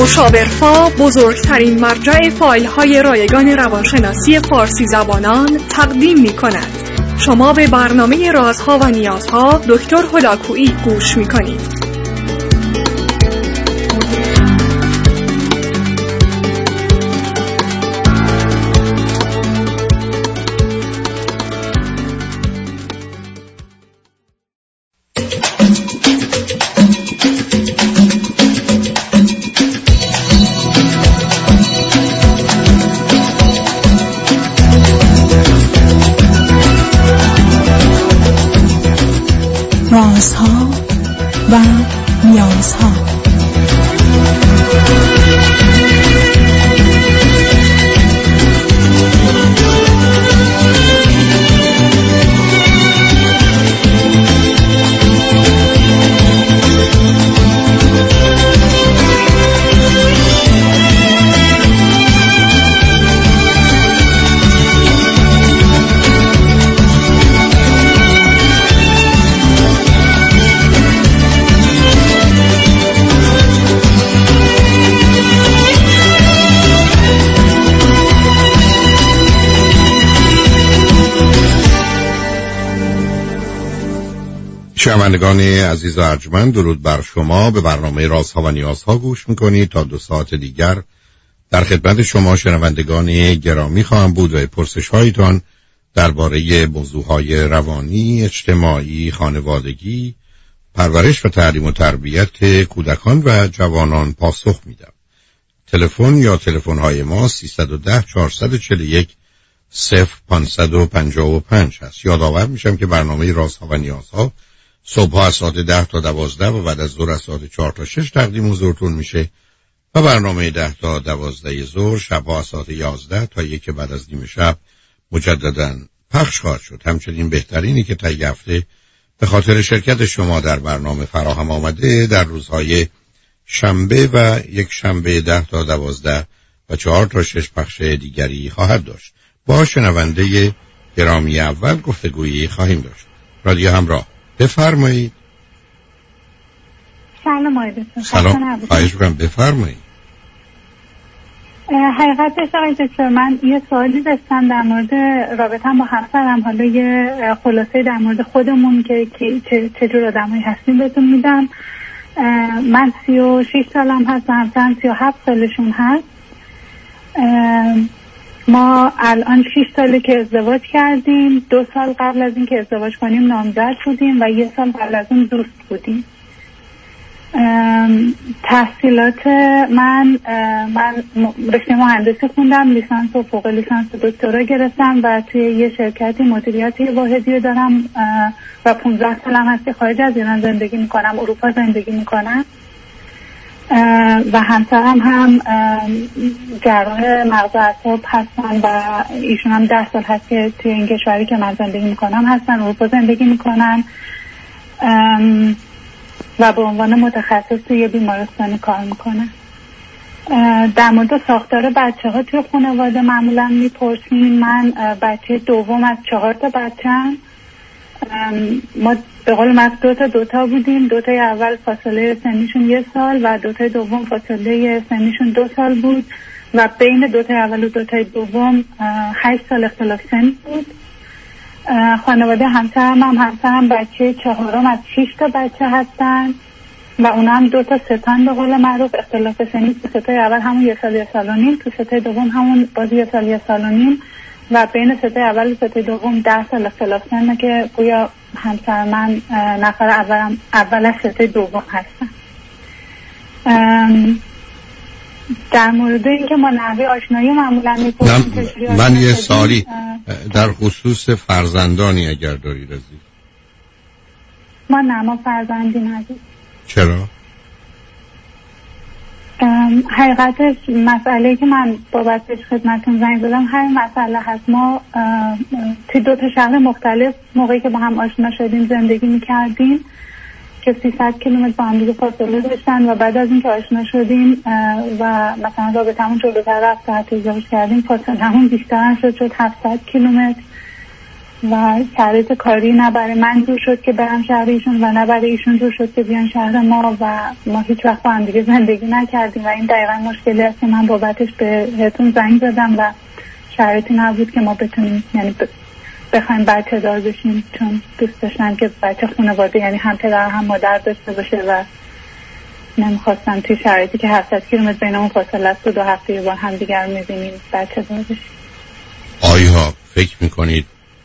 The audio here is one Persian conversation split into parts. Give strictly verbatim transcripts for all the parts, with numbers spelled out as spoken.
مشاورفا بزرگترین مرجع فایل های رایگان روانشناسی فارسی زبانان تقدیم می کند. شما به برنامه رازها و نیازها دکتر هلاکویی گوش می کنید. رازها و نیازها. شنوندگان عزیز و ارجمند، درود بر شما. به برنامه رازها و نیازها گوش میکنید. تا دو ساعت دیگر در خدمت شما شنوندگان گرامی خواهم بود و پرسش هایتان درباره موضوعهای روانی، اجتماعی، خانوادگی، پرورش و تعلیم و تربیت کودکان و جوانان پاسخ میدم. تلفن یا تلفن های ما سیصد و ده چهارصد و چهل و یک صفر پانصد و پنجاه و پنج هست. یادآور میشم که برنامه رازها و نیازها صبح از ساعت ده تا دوازده و بعد از ظهر از ساعت چهار تا شش تقدیم حضورتون میشه و برنامه ده تا دوازده ظهر شبها از ساعت یازده تا یک بعد از نیم شب مجددا پخش خواهد شد. همچنین بهترینی که طی هفته به خاطر شرکت شما در برنامه فراهم آمده در روزهای شنبه و یک شنبه ده تا دوازده و چهار تا شش پخش دیگری خواهد داشت. با شنونده گرامی اول گفتگویی خواهیم داشت. رادیو همراه، بفرمایید. سلام آقای دکتر. سلام، خواهش می‌کنم بفرمایید. حقیقتش آقای دکتر من یه سوالی داشتم در مورد رابطه‌ام با همسرم. حالا یه خلاصه در مورد خودمون که چجور آدمایی هستیم بهتون میدم. من سی و شش سالم هست و همسرم سی و هفت سالشون هست. ما الان شش ساله که ازدواج کردیم. دو سال قبل از این که ازدواج کنیم نامزد بودیم و یه سال قبل از اون دوست بودیم. تحصیلات من من رشته مهندسی خوندم، لیسانس و فوق لیسانس و دکترا گرفتم و توی یه شرکتی مدیریت واحدی دارم و پانزده سالم هست خارج از ایران زندگی میکنم، اروپا زندگی میکنم و همسرم هم جراح مغز و اعصاب هستن و ایشون هم ده سال هست که توی این کشوری که من زندگی میکنم هستن، اروپا زندگی میکنن و به عنوان متخصص توی بیمارستانی کار میکنن. در مورد ساختار بچه ها توی خانواده معمولا میپرسیم. من بچه دوم از چهار تا بچه‌ام. ما به قول من دو تا دوتا بودیم. دوتای اول فاصله سنیشون یه سال و دوتای دوم فاصله سنیشون دو سال بود و بین دوتای اول و دوتای دوم هشت سال اختلاف سن بود. خانواده همسرم هم همسرم بچه چهارم از شش تا بچه هستن و اونا هم دو تا ستان به قول معروف. اختلاف سنی تو ستای اول همون یه سال یه سال و نیم، تو ستای دوم همون باز یه سال یه سال و نیم و بین ستای اول و ستای دوم ده سال اختلاف سنه که گویا همسر من نفر اولم اول از ستای دوم هستن. در مورد اینکه ما نحوه آشنایی معمولا می‌پرسیم. من یه سوالی در خصوص فرزندانی اگر داری رزی؟ ما نه، ما فرزندی نداریم. چرا؟ حقیقتش مسئله که من بابتش خدمتون زنگ زدم همین مسئله هست. ما توی دو تا شهر مختلف موقعی که با هم آشنا شدیم زندگی میکردیم که سیصد کیلومتر با هم دیگه فاصله داشتن و بعد از اینکه آشنا شدیم و مثلا رابطمون جلوتر رفت تا حتی ازدواج کردیم فاصله همون بیشتر شد شد هفتصد کیلومتر و شرایط کاری نه برای من جور شد که برم شهر ایشون و نه برای ایشون جور شد که بیان شهر ما و ما هیچ وقت با هم دیگه زندگی نکردیم و این دقیقا مشکلی است که من بابتش بهتون زنگ زدم و شرایطی نبود که ما بتونیم یعنی بخوایم بچه دار بشیم، چون دوست داشتم که بچه خانواده یعنی هم پدر هم مادر داشته باشه و نمیخواستم توی شرایطی که هفتصد کیلومتر بینمون فاصله است و دو هفته یه بار هم دیگر میبینیم بچه دار بشیم. آیا فکر میکنید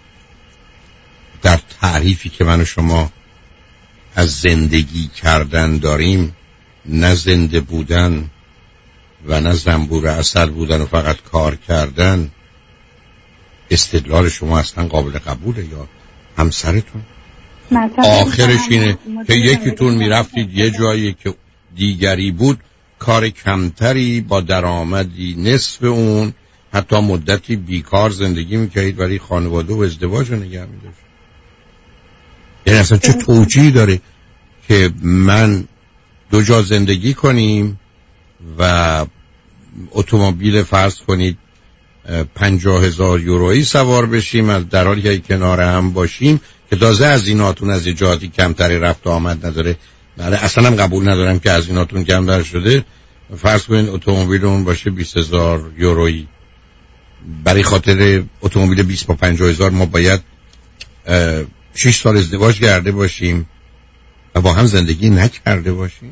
در تعریفی که من و شما از زندگی کردن داریم، نه زنده بودن و نه زنبور عسل بودن و فقط کار کردن، استدلال شما اصلا قابل قبوله یا همسرتون؟ آخرش اینه که یکیتون میرفتید یه جایی که دیگری بود، کار کمتری با درآمدی نصف اون، حتی مدتی بیکار زندگی میکردید ولی خانواده و ازدواج رو نگه میداشت. یعنی اصلا چه توجیهی داره که من دو جا زندگی کنیم و اتومبیل فرض کنید پنجاه هزار یورویی سوار بشیم از در حالی که کنار هم باشیم که تازه از ایناتون از جهاتی کمتری رفت آمد نداره. بله اصلا هم قبول ندارم که از ایناتون کمتر شده. فرض کنید اتومبیل اون باشه بیست هزار یورویی، برای خاطر اتومبیل بیست با پنجاه هزار ما باید شش سال ازدواج کرده باشیم و با هم زندگی نکرده باشیم.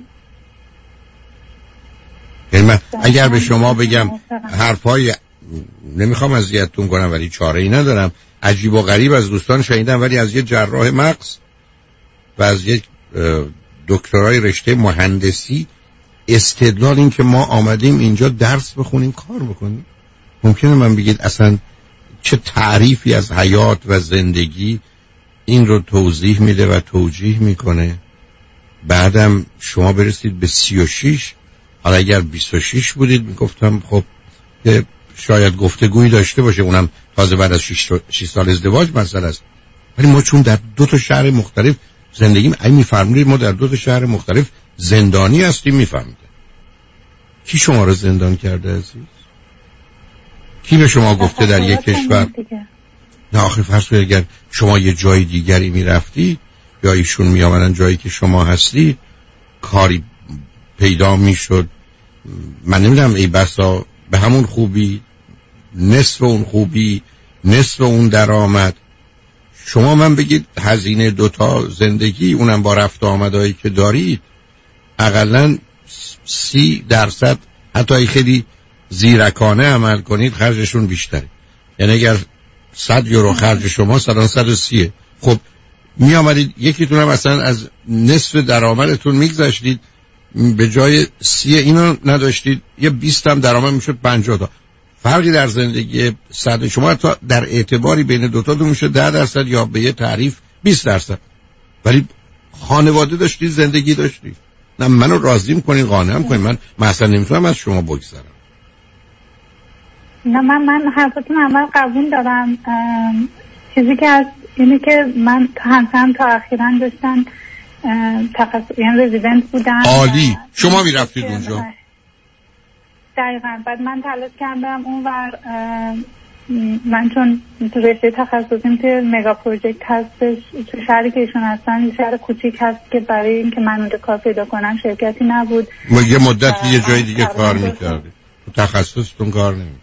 یعنی من اگر به شما بگم حرفای نمیخوام اذیتتون کنم ولی چاره ای ندارم، عجیب و غریب از دوستان شنیدم ولی از یه جراح مغز و از یک دکترای رشته مهندسی استدلال این که ما آمدیم اینجا درس بخونیم کار بکنیم. ممکنه من بگید اصلا چه تعریفی از حیات و زندگی این رو توضیح میده و توجیه میکنه، بعدم شما برسید به سی و شیش. حالا اگر بیست و شش بودید میگفتم خب شاید گفتگویی داشته باشه، اونم تازه بعد از شش سال ازدواج مسئله است. ولی ما چون در دو تا شهر مختلف زندگی ای میفرمایید ما در دو تا شهر مختلف زندانی هستیم، میفهمید کی شما رو زندان کرده عزیز؟ کی به شما گفته در یک کشور؟ نه آخه فرض کنید اگر شما یه جای دیگری میرفتی یا ایشون میآمدن جایی که شما هستی کاری پیدا میشد، من نمیدونم ای بسا به همون خوبی، نصف اون خوبی، نصف اون درآمد. شما من بگید هزینه دوتا زندگی اونم با رفت آمدایی که دارید اقلن سی درصد حتی خیلی زیرکانه عمل کنید خرجشون بیشتره. یعنی اگر صد یورو خرج شما صد صد و سی، خب می آمدید یکیتون هم مثلا از نصف درآمدتون میگذاشتید به جای سی اینو نداشتید یه بیست هم درآمد میشد پنجاه تا. فرقی در زندگی صد شما تا در اعتباری بین دوتا دو میشه ده درصد یا به یه تعریف بیست درصد. ولی خانواده داشتید، زندگی داشتید. نه منو راضی میکنین قانعم کنین، من مثلا نمیتونم از شما بگذرم. نه من من حرفتون عمل قبول دارم. چیزی که از اینه که من همسرم تا اخیراً داشتن تخصص یعنی رزیدنت بودن. عالی. شما میرفتید اونجا؟ دقیقاً. بعد من تلاش کردم اونور، من چون تو رشته تخصصیم توی مگا پروژکت هستش تو شهری که ایشون هستن، یه شهر کوچیک هست که برای اینکه من اونجا کار پیدا کنم شرکتی نبود. ما یه مدت یه جای دیگه کار میکردید، تو تخصصتون کار نمیکردید.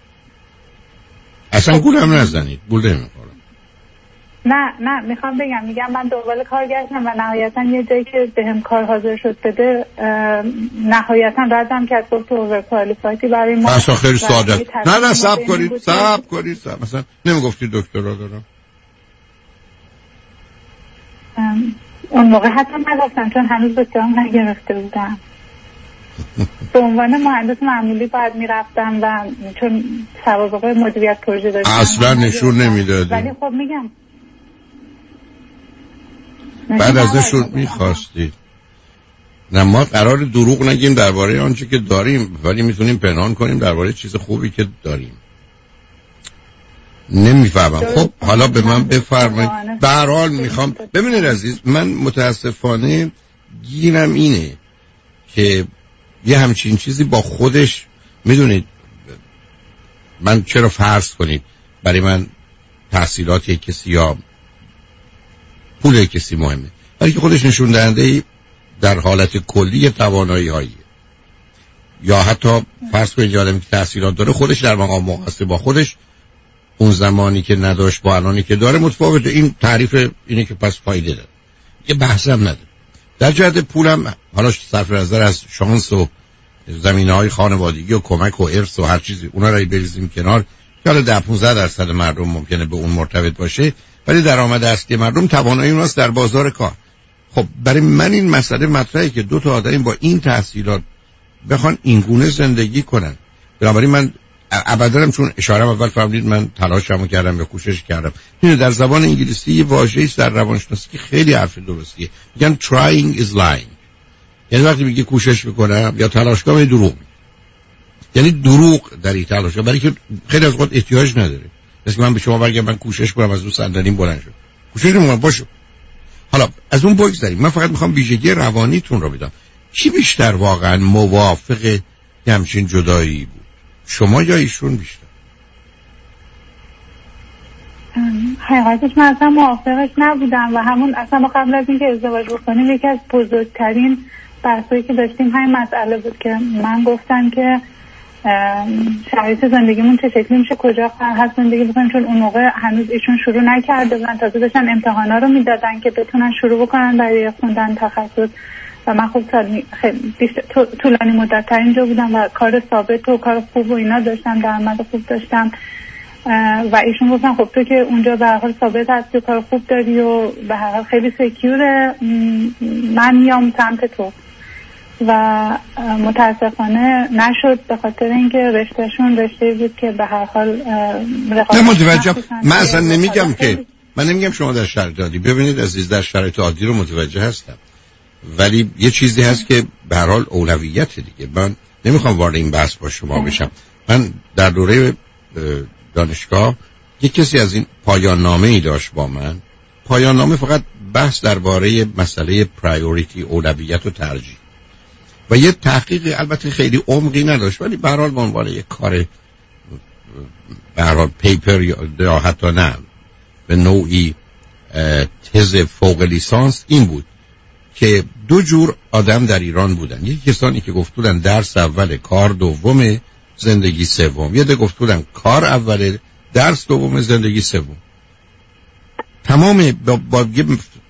اصلا گول هم نزنید، گول نمیخورم. نه نه میخوام بگم میگم من دنبال کار گشتم و نهایتا یه جایی که بهم کار حاضر شد بده نهایتا ردم کرد، گفت اوور کوالیفایدی برای ما. اصلا خیلی ساده. نه نه صبر کنید صبر کنید صبر. مثلا نمیگفتی دکترا دارم؟ اون موقع حتی نگفتم چون هنوز دکترام نگرفته بودم. به عنوان مهندس معمولی باید میرفتم و چون سوابق مدیریت پروژه داشتم اصلا نشون نمیدادی. ولی خب میگم بعد ازشون میخواستید. نه ما قرار دروغ نگیم درباره آنچه که داریم، ولی میتونیم پنهان کنیم درباره چیز خوبی که داریم. نمیفهمم. خب حالا به من بفرمایید. به هر حال میخوام ببینید عزیز، من متاسفانه گیرم اینه که یه همچین چیزی با خودش، میدونید من چرا فرض کنید برای من تحصیلات کسی یا پول کسی مهمه، ولی که خودش نشون دهنده در حالت کلی توانایی هایی، یا حتی فرض کنید یه آدمی که تحصیلات داره خودش در مقام مقایسه با خودش اون زمانی که نداشت با الانی که داره متفاوته. این تعریف اینه که پس فایده داره، یه بحثم نداره. در جهت پولم حالا صرف نظر از شانس و زمینه‌های خانوادگی و کمک و ارث و هر چیزی اونا رو بریزیم کنار که حالا ده پانزده درصد مردم ممکنه به اون مرتبط باشه، ولی درآمد اصلی مردم توانایی اوناست در بازار کار. خب برای من این مسئله مطرحه که دو تا آدم با این تحصیلات بخوان اینگونه زندگی کنن. بنابراین من ابدا هم چون اشاره اول فهمیدید من تلاشمو کردم یا کوشش کردم. این در زبان انگلیسی یه واژه‌ای است در روانشناسی که خیلی حرف درستیه، میگن trying is lying. یعنی وقتی میگه کوشش میکنم یا تلاش کنم دروغ میگه، یعنی دروغ در این تلاش، برای که خیلی از وقت احتیاج نداره. مثلا من به شما بگم من کوشش کنم از اون صندلیم بلند شم، کوشش نمیکنم باشه. حالا از اون بگذریم، من فقط میخوام ویژگی روانیتون رو بدم. کی بیشتر واقعا موافق همچین جدایی بود، شما یا ایشون بیشتر؟ حقیقتش من اصلا موافقش نبودم و همون اصلا ما قبل از اینکه ازدواج بکنیم یکی از بزرگترین بحثایی که داشتیم همین مسئله بود که من گفتم که شرایط زندگیمون چه شکلی میشه، کجا هست زندگی بکنیم، چون اون موقع هنوز ایشون شروع نکرده بودن، تازه داشتن امتحانا رو میدادن که بتونن شروع بکنن برای خوندن تخصص و من خب خیلی طولانی مدت تر اینجا بودم و کار ثابت و کار خوب و اینا داشتم، درآمد خوب داشتم و ایشون گفتن خب تو که اونجا به هر حال ثابت هستی و کار خوب داری و به هر حال خیلی سکیوره، من میام سمت تو. و متاسفانه نشد به خاطر اینکه رشتهشون رشته بود که به هر حال نه متوجه. من اصلا نمیگم که من نمیگم شما در شرایط عادی، ببینید عزیز در شرایط عادی رو متوجه هستم، ولی یه چیزی هست که به هر حال اولویت دیگه. من نمیخوام وارد این بحث با شما بشم. من در دوره دانشگاه یک کسی از این پایان نامه ای داشت با من. پایان نامه فقط بحث درباره مسئله پرایوریتی، اولویت و ترجیح و یه تحقیق البته خیلی عمقی نداشت، ولی به هر حال به عنوان یک کار به هر حال پیپر یا حتی نه به نوعی تز فوق لیسانس این بود که دو جور آدم در ایران بودن. یکی کسانی که گفت بودن درس اول کار دوم زندگی سوم، یه ده گفت بودن کار اول درس دوم زندگی سوم. تمام با, با یه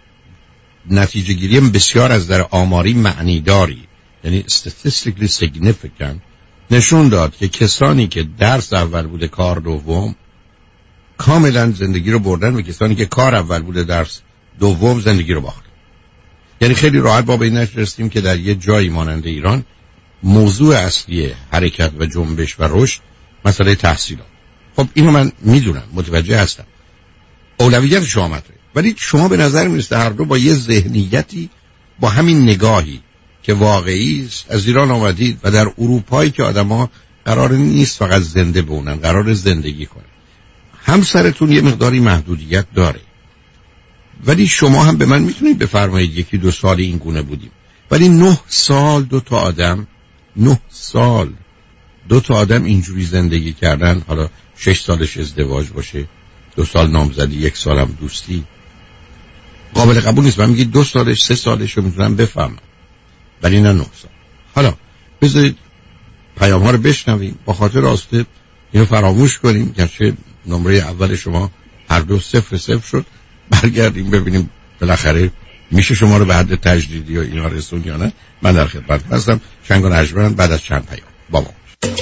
نتیجه گیری بسیار از در آماری معنیداری، یعنی statistically significant، نشون داد که کسانی که درس اول بوده کار دوم کاملا زندگی رو بردن و کسانی که کار اول بوده درس دوم زندگی رو باختن. یعنی خیلی راحت با به این نتیجه رسیدیم که در یه جایی مانند ایران موضوع اصلی حرکت و جنبش و رشد مسئله تحصیلات. خب اینو من میدونم، متوجه هستم، اولویت شما مطرحه، ولی شما به نظر میرسه هر دو با یه ذهنیتی، با همین نگاهی که واقعی است از ایران آمدید و در اروپایی که آدم‌ها قرار نیست فقط زنده بمونن، قرار زندگی کنن. همسرتون یه مقداری محدودیت داره، ولی شما هم به من میتونید بفرمایید یکی دو سال این گونه بودیم، ولی نه سال دو تا آدم نه سال دو تا آدم اینجوری زندگی کردن. حالا شش سالش ازدواج باشه، دو سال نامزدی، یک سالم دوستی، قابل قبول نیست. من میگید دو سالش سه سالش رو میتونم بفهمم، ولی نه نه سال. حالا بذارید پیام ها رو بشنویم، با خاطر راسته اینو فراموش کنیم گرچه نمره اول شما هر دو صفر صفر شد. برگردیم ببینیم بالاخره میشه شما رو به حد تجدیدی و اینا رسون یا نه. من در خدمت هستم. شنگ و نجمن بعد از چند پیام با ما.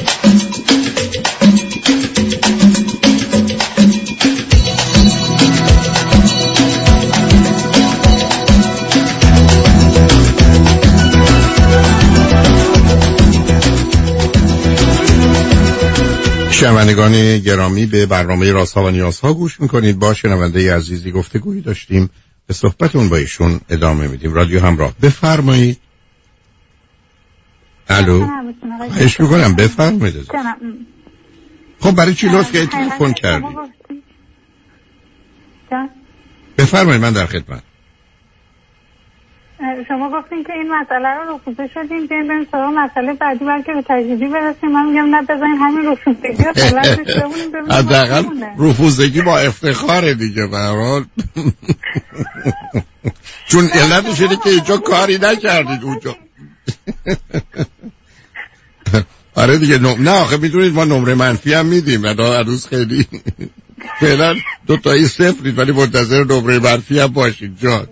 شنوندگان گرامی به برنامه رازها و نیازها گوش میکنید. با شنونده عزیزی گفتگویی داشتیم، به صحبتون با ایشون ادامه میدیم. رادیو همراه، بفرمایید. الو، خواهش میکنم بفرمایید. خب برای چی لطف که تلفن کردی؟ جان؟ بفرمایید من در خدمت. شما گفتین که این مسئله رو رفوزه شدیم بیایم بریم سراغ مسئله بعدی بلکه به تجدیدی برسیم. من میگم نه بذارین همین رفوزگی رو فعلا پیش بمونیم ببینیم حداقل رفوزگی با افتخاره دیگه به هر حال. چون علتش اینه که اینجا کاری نکردید اونجا. آره دیگه نم... نه آخه میدونید ما نمره منفی هم میدیم نه هنوز خیلی فعلا دو تایی صفرید ولی منتظر نمره منفی هم باشید جان.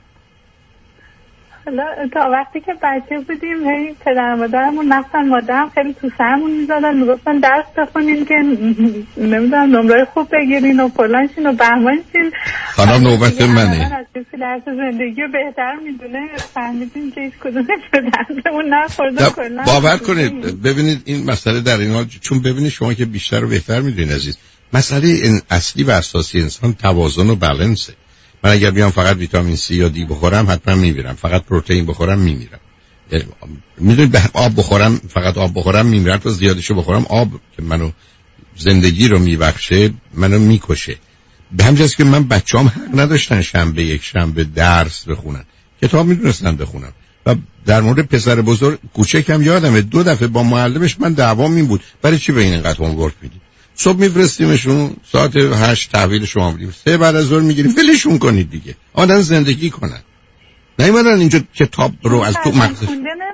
حالا تا وقتی که بچه بودیم هی پدر مادرمون نفتن مادرم خیلی تو سرمون میزادن میگفتن درس بخونین که نمیدونم نمره خوب بگیرین و فلانشین و بهمانشین. حالا نوبت منه. از کسی درس زندگی رو بهتر میدونه فهمیدیم که هیچ کدومش به درسمون نخورده کلا. باور کنید ببینید این مسئله در این حال چون ببینید شما که بیشتر و بهتر میدونید عزیز مسئله این اصلی و اساسی انسان توازن و بالانسه. من اگر بیام فقط ویتامین سی یا دی بخورم حتما میمیرم، فقط پروتئین بخورم میمیرم. میدونید آب بخورم فقط آب بخورم میمیرم، تا زیادشو بخورم آب که منو زندگی رو میبخشه منو میکشه. به همین جاست که من بچه‌ام حق نداشتن شنبه یک شنبه درس بخونن، کتاب میدونستن بخونن. و در مورد پسر بزرگ کوچکم یادمه دو دفعه با معلمش من دعوام این بود برای چی به این اینقدر هومورک میدی؟ صبح میفرستیمشون ساعت هشت تحویل شما میدیم، سه بعد از ظهر میگیریم ولشون کنید دیگه آدم زندگی کنن. نیومدن اینجا کتاب رو از تو مغزش.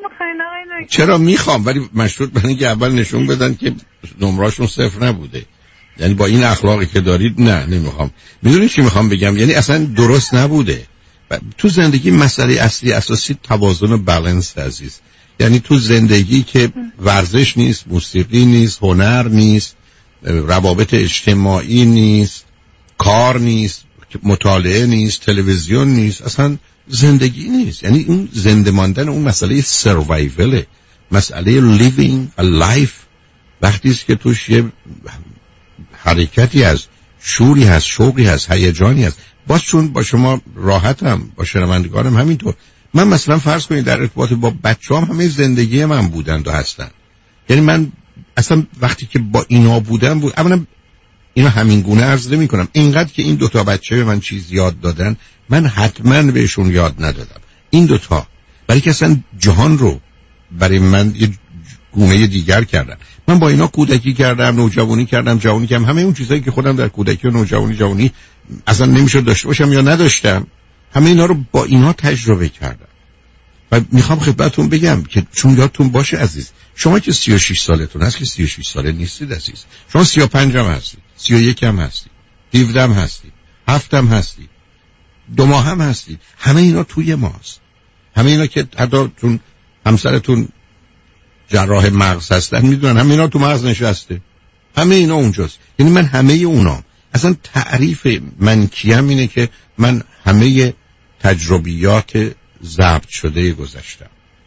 چرا میخوام ولی مشروط بر اینکه اول نشون بدن که نمراشون صفر نبوده. یعنی با این اخلاقی که دارید نه نمیخوام. میدونید چی میخوام بگم؟ یعنی اصلا درست نبوده. تو زندگی مسئله اصلی اساسی توازن و بالانس عزیز. یعنی تو زندگی که ورزش نیست، موسیقی نیست، هنر نیست، روابط اجتماعی نیست، کار نیست، مطالعه نیست، تلویزیون نیست، اصلا زندگی نیست. یعنی اون زنده ماندن اون مسئله سروایوله، مسئله لیوینگ ا لایف وقتی است که توش یه حرکتی هست، شوری هست، شوقی هست، هیجانی هست. باز چون با شما راحتم، با شنوندگانم همینطور. من مثلا فرض کنید در ارتباط با بچه‌ام همه زندگی من بودند و هستن. یعنی من اصلا وقتی که با اینا بودم بود اولا اینا همین گونه عرض نمی کنم اینقدر که این دوتا بچه به من چیز یاد دادن من حتما بهشون یاد ندادم. این دوتا برای که اصلا جهان رو برای من یه گونه دیگر کردن. من با اینا کودکی کردم، نوجوانی کردم، جوانی کردم، همه اون چیزایی که خودم در کودکی و نوجوانی جوانی اصلا نمیشد داشته باشم یا نداشتم همه اینا رو با اینا تجربه کردم. و میخوام خدمتتون بگم که چون یادتون باشه عزیز شما که سی و شش سالتون هست که سی و شش ساله نیستید عزیز، شما سی و پنج هم هستید، سی و یک هم هستید، هفده هم هستید، هفت هم هستید، دو ماه هم هستید. همه اینا توی ماست. همه اینا که حتی چون همسرتون جراح مغز هستن میدونن همه اینا تو مغز نشسته، همه اینا اونجاست. یعنی من همه اونا اصلا تعریف من کیم اینه که من همه تجربیات ضبط شده گذشتم.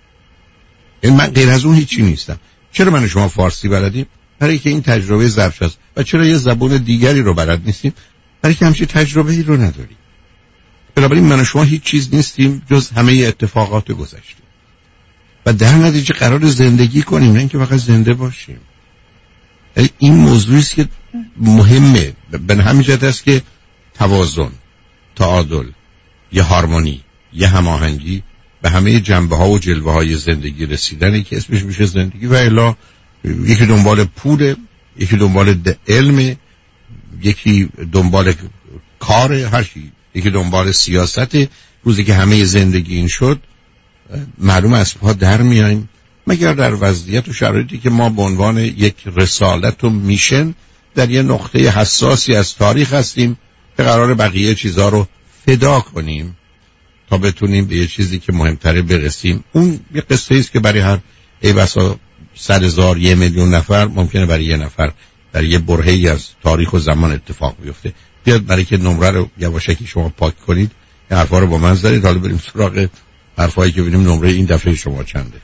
این من غیر از اون هیچی نیستم. چرا من شما فارسی بلدیم؟ برای که این تجربه ضبط شده. و چرا یه زبان دیگری رو بلد نیستیم؟ برای که همچین تجربه‌ای رو نداریم. بنابراین من شما هیچ چیز نیستیم جز همه اتفاقات گذشته. و در نتیجه قرار زندگی کنیم، نه اینکه فقط زنده باشیم. این موضوعی است که مهمه. به همین جهت است که توازن، تعادل، یه هارمونی، یه هماهنگی به همه جنبه ها و جلوه های زندگی رسیدنی که اسمش میشه زندگی. و الا یکی دنبال پول، یکی دنبال علم، یکی دنبال کار، هر چی، یکی دنبال سیاست. روزی که همه زندگی این شد معلوم از پا در میاییم، مگر در وضعیت و شرایطی که ما به عنوان یک رسالت و میشن در یه نقطه حساسی از تاریخ هستیم که قرار بقیه چیزها رو فدا کنیم تا بتونیم به یه چیزی که مهمتره برسیم. اون یه قصه است که برای هر ای بسا صد هزار یه میلیون نفر ممکنه برای یه نفر در یه برهه‌ای از تاریخ و زمان اتفاق بیفته. بیاد برای که نمره رو یواشکی شما پاک کنید این حرفا رو با من زدید. حالا بریم سراغ حرفایی که ببینیم نمره این دفعه شما چنده.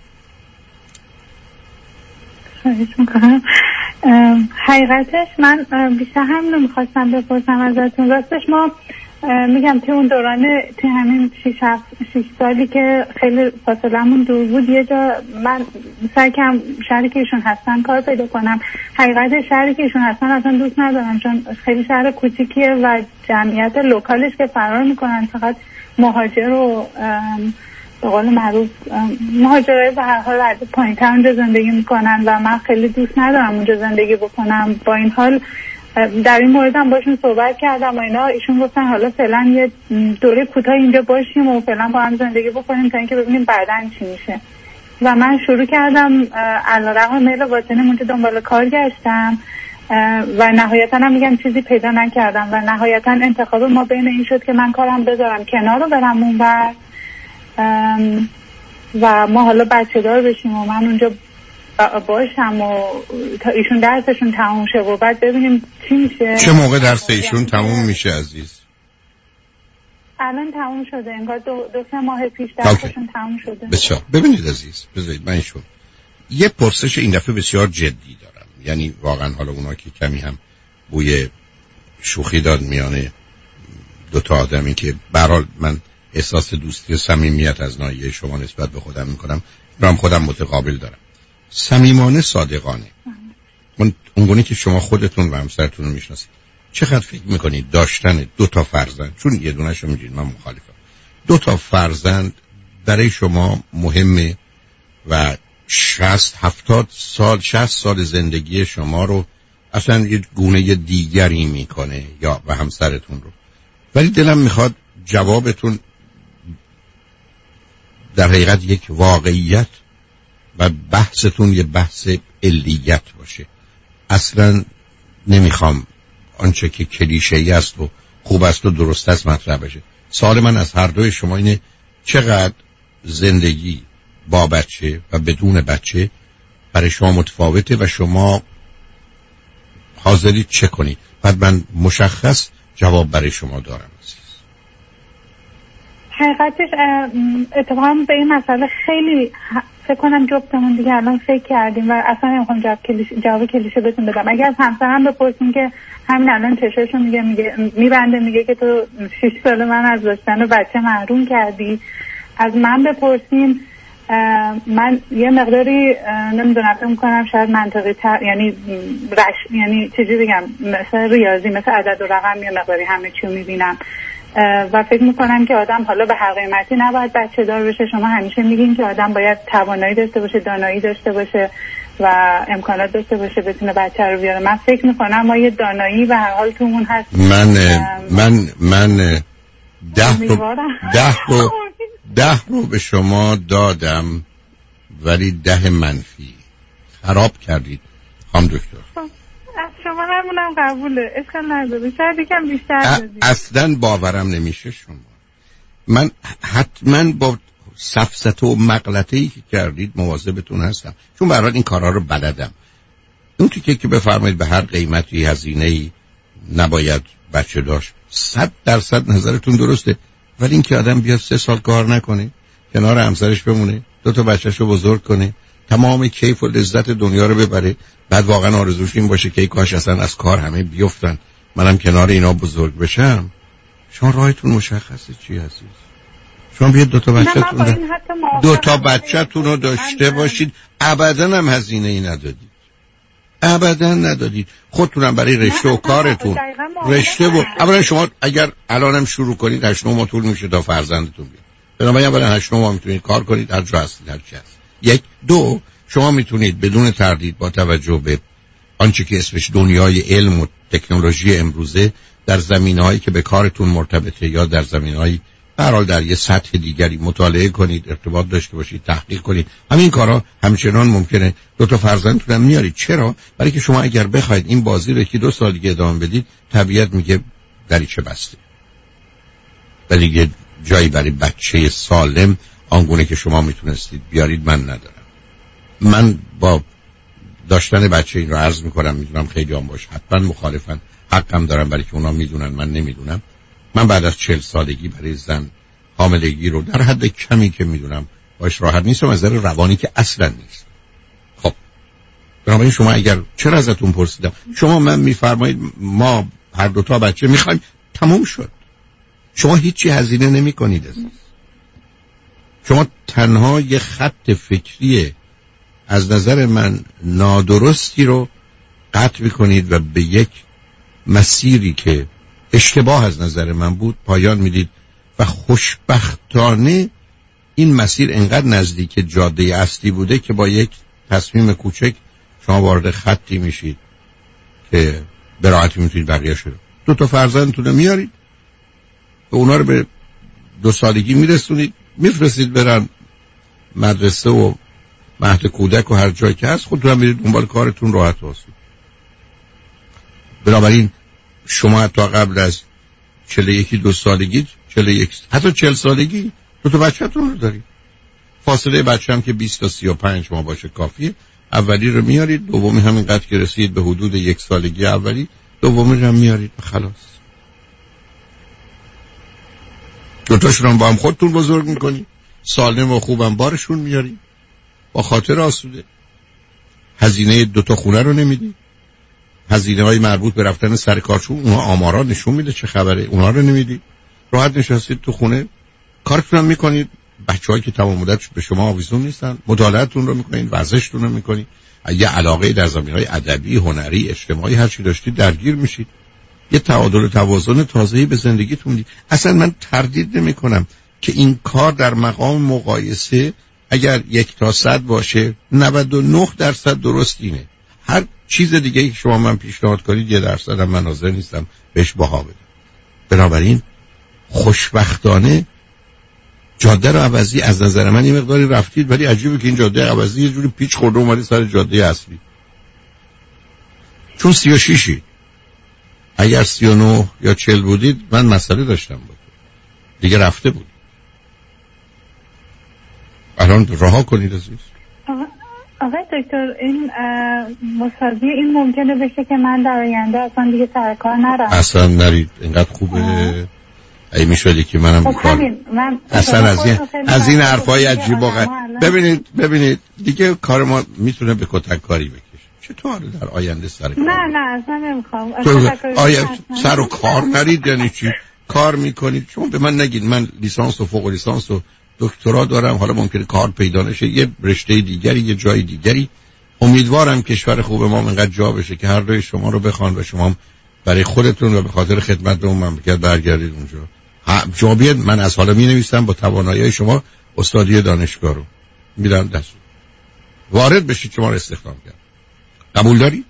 خواهش میکنم. حقیقتش من بیشتر همین رو میخواستم بپرسم ازتون. راستش ما میگم توی اون دوران توی همین شیش سالی که خیلی فاصلمون دور بود یه جا من سعی کردم شهری که ایشون هستن کار پیدا کنم. حقیقت شهری که ایشون هستن اصلا دوست ندارم چون خیلی شهر کوچیکیه و جمعیت لوکالش که فرار میکنن فقط مهاجر و به قول معروف مهاجرای به هر حال پایین‌تر اونجا زندگی میکنن و من خیلی دوست ندارم اونجا زندگی بکنم. با این حال در این مورد هم باشون صحبت کردم و اینا، ایشون گفتن حالا فعلا یه دوره کوتاه اینجا باشیم و فعلا با هم زندگی بکنیم تا اینکه ببینیم بعداً چی میشه. و من شروع کردم علیرغم میل باطنم اونجا دنبال کار گشتم و نهایتاً هم میگم چیزی پیدا نکردم و نهایتاً انتخاب ما بین این شد که من کارم بذارم کنار و برم اونور و ما حالا بچه دار بشیم و من اونجا باشم و تا ایشون درسشون تموم شه و بعد ببینیم چی میشه. چه موقع درس ایشون تموم میشه عزیز؟ الان تموم شده، انگار دو, دو سه ماه پیش درسشون تموم شده. بسیار. ببینید عزیز، بذارید من ایشون یه پرسش این دفعه بسیار جدی دارم، یعنی واقعا حالا اونا که کمی هم بوی شوخی داد میانه دو تا آدمی که برحال من احساس دوستی و صمیمیت از ناحیه شما نسبت به خودم میکنم، رام خودم متقابل دارم، صمیمانه صادقانه. اون اونگونه که شما خودتون و همسرتون رو میشناسید، چقدر فکر میکنید داشتن دو تا فرزند، چون یه دونه‌شو میگید من مخالفم، دو تا فرزند برای شما مهمه و شصت هفتاد سال شصت سال زندگی شما رو اصلا یه گونه دیگری میکنه یا و همسرتون رو؟ ولی دلم میخواد جوابتون در حقیقت یک واقعیت و بحثتون یه بحث علیت باشه. اصلا نمیخوام آنچه که کلیشه‌ای است و خوب است و درست است مطرح بشه. سوال من از هر دوی شما اینه چقدر زندگی با بچه و بدون بچه برای شما متفاوته و شما حاضرید چه کنید؟ بعد من مشخص جواب برای شما دارم. حقیقتش اتفاقا به این مسئله خیلی فکر کنم جفتمون دیگه الان فکر کردیم و اصلا نمیخوام جواب کلیشه جواب کلیشه بهتون بدم. اگه از همسرم بپرسیم که همین الان چشاشو میگه میگه میبنده میگه که تو شش سال من از داشتن بچه محروم کردی. از من بپرسیم من یه مقداری نمیدونم فکر میکنم شاید منطقی تر، یعنی رش یعنی چجوری بگم، مثل ریاضی مثل عدد و رقم یه مقداری همه چی رو میبینم و فکر میکنم که آدم حالا به هر قیمتی نباید بچه دار بشه. شما همیشه میگین که آدم باید توانایی داشته باشه، دانایی داشته باشه و امکانات داشته باشه بتونه بچه رو بیاره. من فکر میکنم ما یه دانایی و هر حال تومون هست. من من من ده رو ده رو ده رو به شما دادم ولی ده منفی خراب کردید خانم دکتر. از شما همونم قبوله، اشکال نداره، شاید یکم بیشتر بدید. اصلا باورم نمیشه شما. من حتما با سفسطه و مغلطه‌ای که کردید مواظبتون هستم، چون به هر حال این کارها رو بلدم. اون که که بفرمایید به هر قیمتی هزینه‌ای نباید بچه داشت، صد درصد نظرتون درسته، ولی این که آدم بیاد سه سال کار نکنه، کنار همسرش بمونه، دو تا بچه‌شو بزرگ کنه، تمام کیف و لذت دنیا رو ببره، بعد واقعا آرزوش این باشه که ای کاش اصلا از کار همه بیفتن منم کنار اینا بزرگ بشم. شما راهتون مشخصه چی عزیز؟ شما بیاد دو تا بچه‌تون دو تا بچه‌تون رو داشته باشید، ابداً هم هزینه ای ندادید، ابداً ندادید، خودتونم برای رشته و کارتون رشته و اولا شما اگر الانم شروع کنید هشت نه ماه طول میشه تا فرزندتون بیاد، بنابراین اولا هشت نه ماه میتونید کار کنید هر جا هستید هر چی هست. یک دو شما میتونید بدون تردید با توجه به آنچه که اسمش دنیای علم و تکنولوژی امروزه در زمینه‌هایی که به کارتون مرتبطه یا در زمینه‌هایی به هر حال در یه سطح دیگری مطالعه کنید، ارتباط داشته باشید، تحقیق کنید. همین کارا همچنان ممکنه. دو تا فرزندتون هم میارید. چرا؟ برای که شما اگر بخواید این بازی رو که دو سال دیگه ادامه بدید، طبیعت میگه دریچه بسته. ولی یه جایی برای بچه سالم آنگونه که شما میتونستید بیارید من ندارم. من با داشتن بچه این رو عرض میکنم، میدونم خیلی هم باشه حتما مخالفن، حقم دارم برای که اونا میدونن من نمیدونم. من بعد از چهل سالگی برای زن حاملگی رو در حد کمی که میدونم باش راحت نیستم، از نظر روانی که اصلا نیست. خب بنابراین شما اگر چرا ازتون پرسیدم، شما من میفرمایید ما هر دو تا بچه میخوایم، تموم شد. شما هیچی هزینه نمی کنید عزیز. شما تنها یه خط فکری از نظر من نادرستی رو قطع میکنید و به یک مسیری که اشتباه از نظر من بود پایان میدید و خوشبختانه این مسیر انقدر نزدیک جاده اصلی بوده که با یک تصمیم کوچک شما وارد خطی میشید که به راحتی میتونید بقیه شده. دو تا فرزندتون رو میارید و اونا رو به دو سالگی میرسونید، میفرستید برن مدرسه و مهد کودک و هر جایی که هست، خودتون هم میرید دنبال کارتون راحت و آسون. بنابراین شما تا قبل از چهل و یک دو سالگی، چهل و یک حتی چهل سالگی دو تا بچه‌تون رو دارید. فاصله بچه هم که بیست تا سی و پنج ماه باشه کافیه. اولی رو میارید، دومی همینقدر که رسید به حدود یک سالگی اولی، دومی رو هم میارید و خلاص. دوتاشون هم با هم خودتون بزرگ میکنید، سالم و خوبم بارشون میارید، با خاطر آسوده. هزینه دوتا خونه رو نمیدید، هزینه های مربوط به رفتن سر کارشون اونها آمارا نشون میده چه خبره، اونها رو نمیدید. راحت نشستید تو خونه، کارتون هم میکنید. بچه‌هایی که تمام مدت به شما آویزون نیستن، مطالعه‌تون رو میکنید، ورزشتون رو میکنید. اگه علاقه در زمینه‌های ادبی، هنری، اجتماعی هر چی داشتید درگیر میشید. یه تعادل و توازن تازه‌ای به زندگیتون میدید. اصلا من تردید نمی‌کنم که این کار در مقام مقایسه اگر یک تا صد باشه نود و نه درصد درست اینه. هر چیز دیگه که شما من پیشنهاد کنید یه درصد هم من حاضر نیستم بهش بها بدم. بنابراین خوشبختانه جاده رو عوضی از نظر من یه مقداری رفتید، ولی عجیبه که این جاده عوضی یه جوری پیچ خورده اومدی سر جاده اصلی. چون سی و شیشی اگر سی و نه یا چهل بودید من مسئله داشتم بود دیگه، رفته بود. الان رها کنید عزیز. آقای دکتر این مساوی این ممکنه بشه که من در آینده اصلا دیگه سر کار نرم؟ اصلا نرید، اینقدر خوبه. ای میشودی که منم خب کار من اصلا از این از این حرفای عجیب واقعا. ببینید ببینید دیگه کار ما میتونه به کتک کاری بکشه. چطور در آینده سر کار؟ نه نه اصلا نمیخوام. آیا سر و کار نرید یعنی چی؟ کار میکنید. شما به من نگید من لیسانس و فوق لیسانس و دکترا دارم، حالا ممکنه کار پیدا نشه یه رشته دیگری یه جای دیگری. امیدوارم کشور خوب ما انقدر جا بشه که هر دوی شما رو بخوان و شما برای خودتون و به خاطر خدمت به اون مملکت برگردید اونجا. جوابیت من از حالا می نویسم با توانایی شما استادی دانشگاه رو میدم دست وارد بشید، شما رو استخدام کرد. قبول دارید؟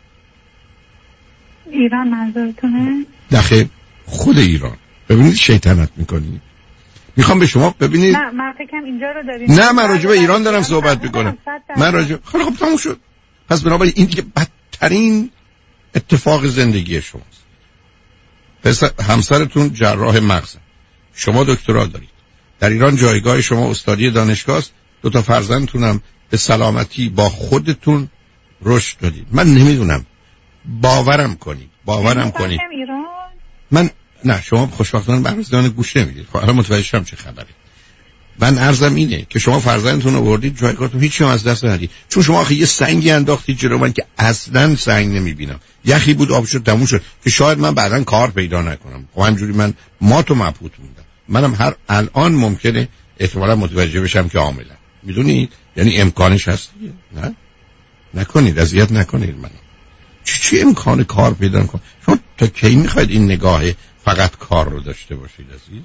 ایران منظورتونه؟ داخل خود ایران. ببینید شیطنت میکنید. میخوام به شما ببینید. نه من فکرم اینجا رو دارید. نه من راجع به ایران دارم صحبت میکنم. من راجع خیلی خب تموم شد. پس بنابراین این دیگه بدترین اتفاق زندگی شماست. پس همسرتون جراح مغز، شما دکترا دارید. در ایران جایگاه شما استادی دانشگاه است. دو تا فرزندتونم به سلامتی با خودتون رشد دادید. من نمیدونم باورم کنید باورم کنید من نه شما خوشبختانه برنامه‌تون گوش نمیدید. خب الان متوجه شدم چه خبره. من عرضم اینه که شما فرزندتون رو آوردید جایگاهتون هیچی هم از دست ندید، چون شما آخه یه سنگی انداختید جلو من که اصلا سنگ نمیبینم. یخی بود آب شد تموم شد که شاید من بعداً کار پیدا نکنم. خب همینجوری من مات و مبهوت موندم. منم هر الان ممکنه احتمالاً متوجه بشم که عاملا میدونید، یعنی امکانش هست دیگه. نه نکنید، اذیت نکنید منو. چی چی امکان کار پیدا کنم؟ شما تا کی میخواید این نگاه فقط کار رو داشته باشید عزیز؟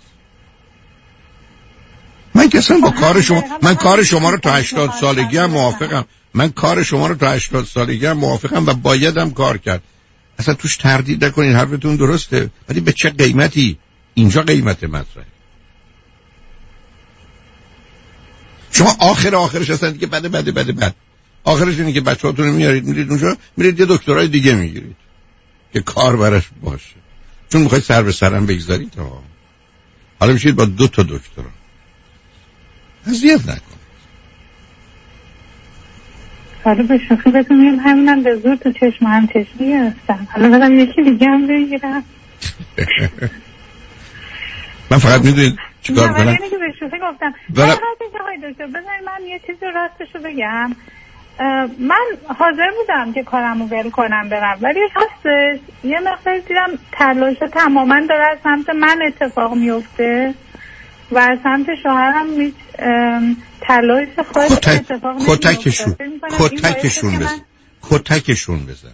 من که اصلا با کار شما من کار شما رو تا هشتاد سالگی هم موافقم. من کار شما رو تا هشتاد سالگی هم موافقم و بایدم کار کرد. اصلا توش تردید نکنید، حرفتون درسته، ولی به چه قیمتی؟ اینجا قیمت مطرحه. شما آخر آخرش اصلا دیگه بده بده بده بده آخرش اینه که بچه‌هاتون رو میارید میرید اونجا، میرید یه دکترای دیگه میگیرید که کار براش باشه، چون میخواید سر به سرم بگذارید. حالا میشید با دو تا دکترا. اذیت نکن. حالا به شوخی بهتون میگم همینم به زور تو چشم هم چشمی هستم. حالا بدم یکی دیگه هم بگیرم. من فقط میدونید چیکار کنم؟ نه من که به شوخی گفتم. برا... نه آقای دکتر بذارید من یه چیزی راستشو بگم. من حاضر بودم که کارمو ول کنم برم، ولی راستش یه مقدار دیدم تلاش تماما داره از سمت من اتفاق میفته و از سمت شوهرم می تلاش خودش اتفاق نمیفته. کتکشون کتکشون بزن کتکشون بزن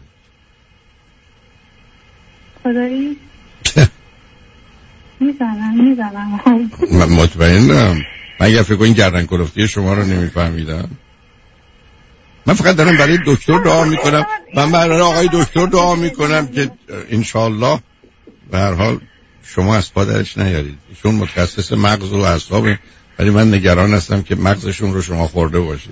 خدایی میزنم میزنم من مطمئنم من اگر فکر کنین گردن کلفتی شما رو نمیفهمیدم. من فقط دارم برای دکتر دعا میکنم. من برای آقای دکتر دعا میکنم که انشالله به هر حال شما از پا درش نیارید. ایشون متخصص مغز و اعصاب، ولی من نگران هستم که مغزشون رو شما خورده باشید.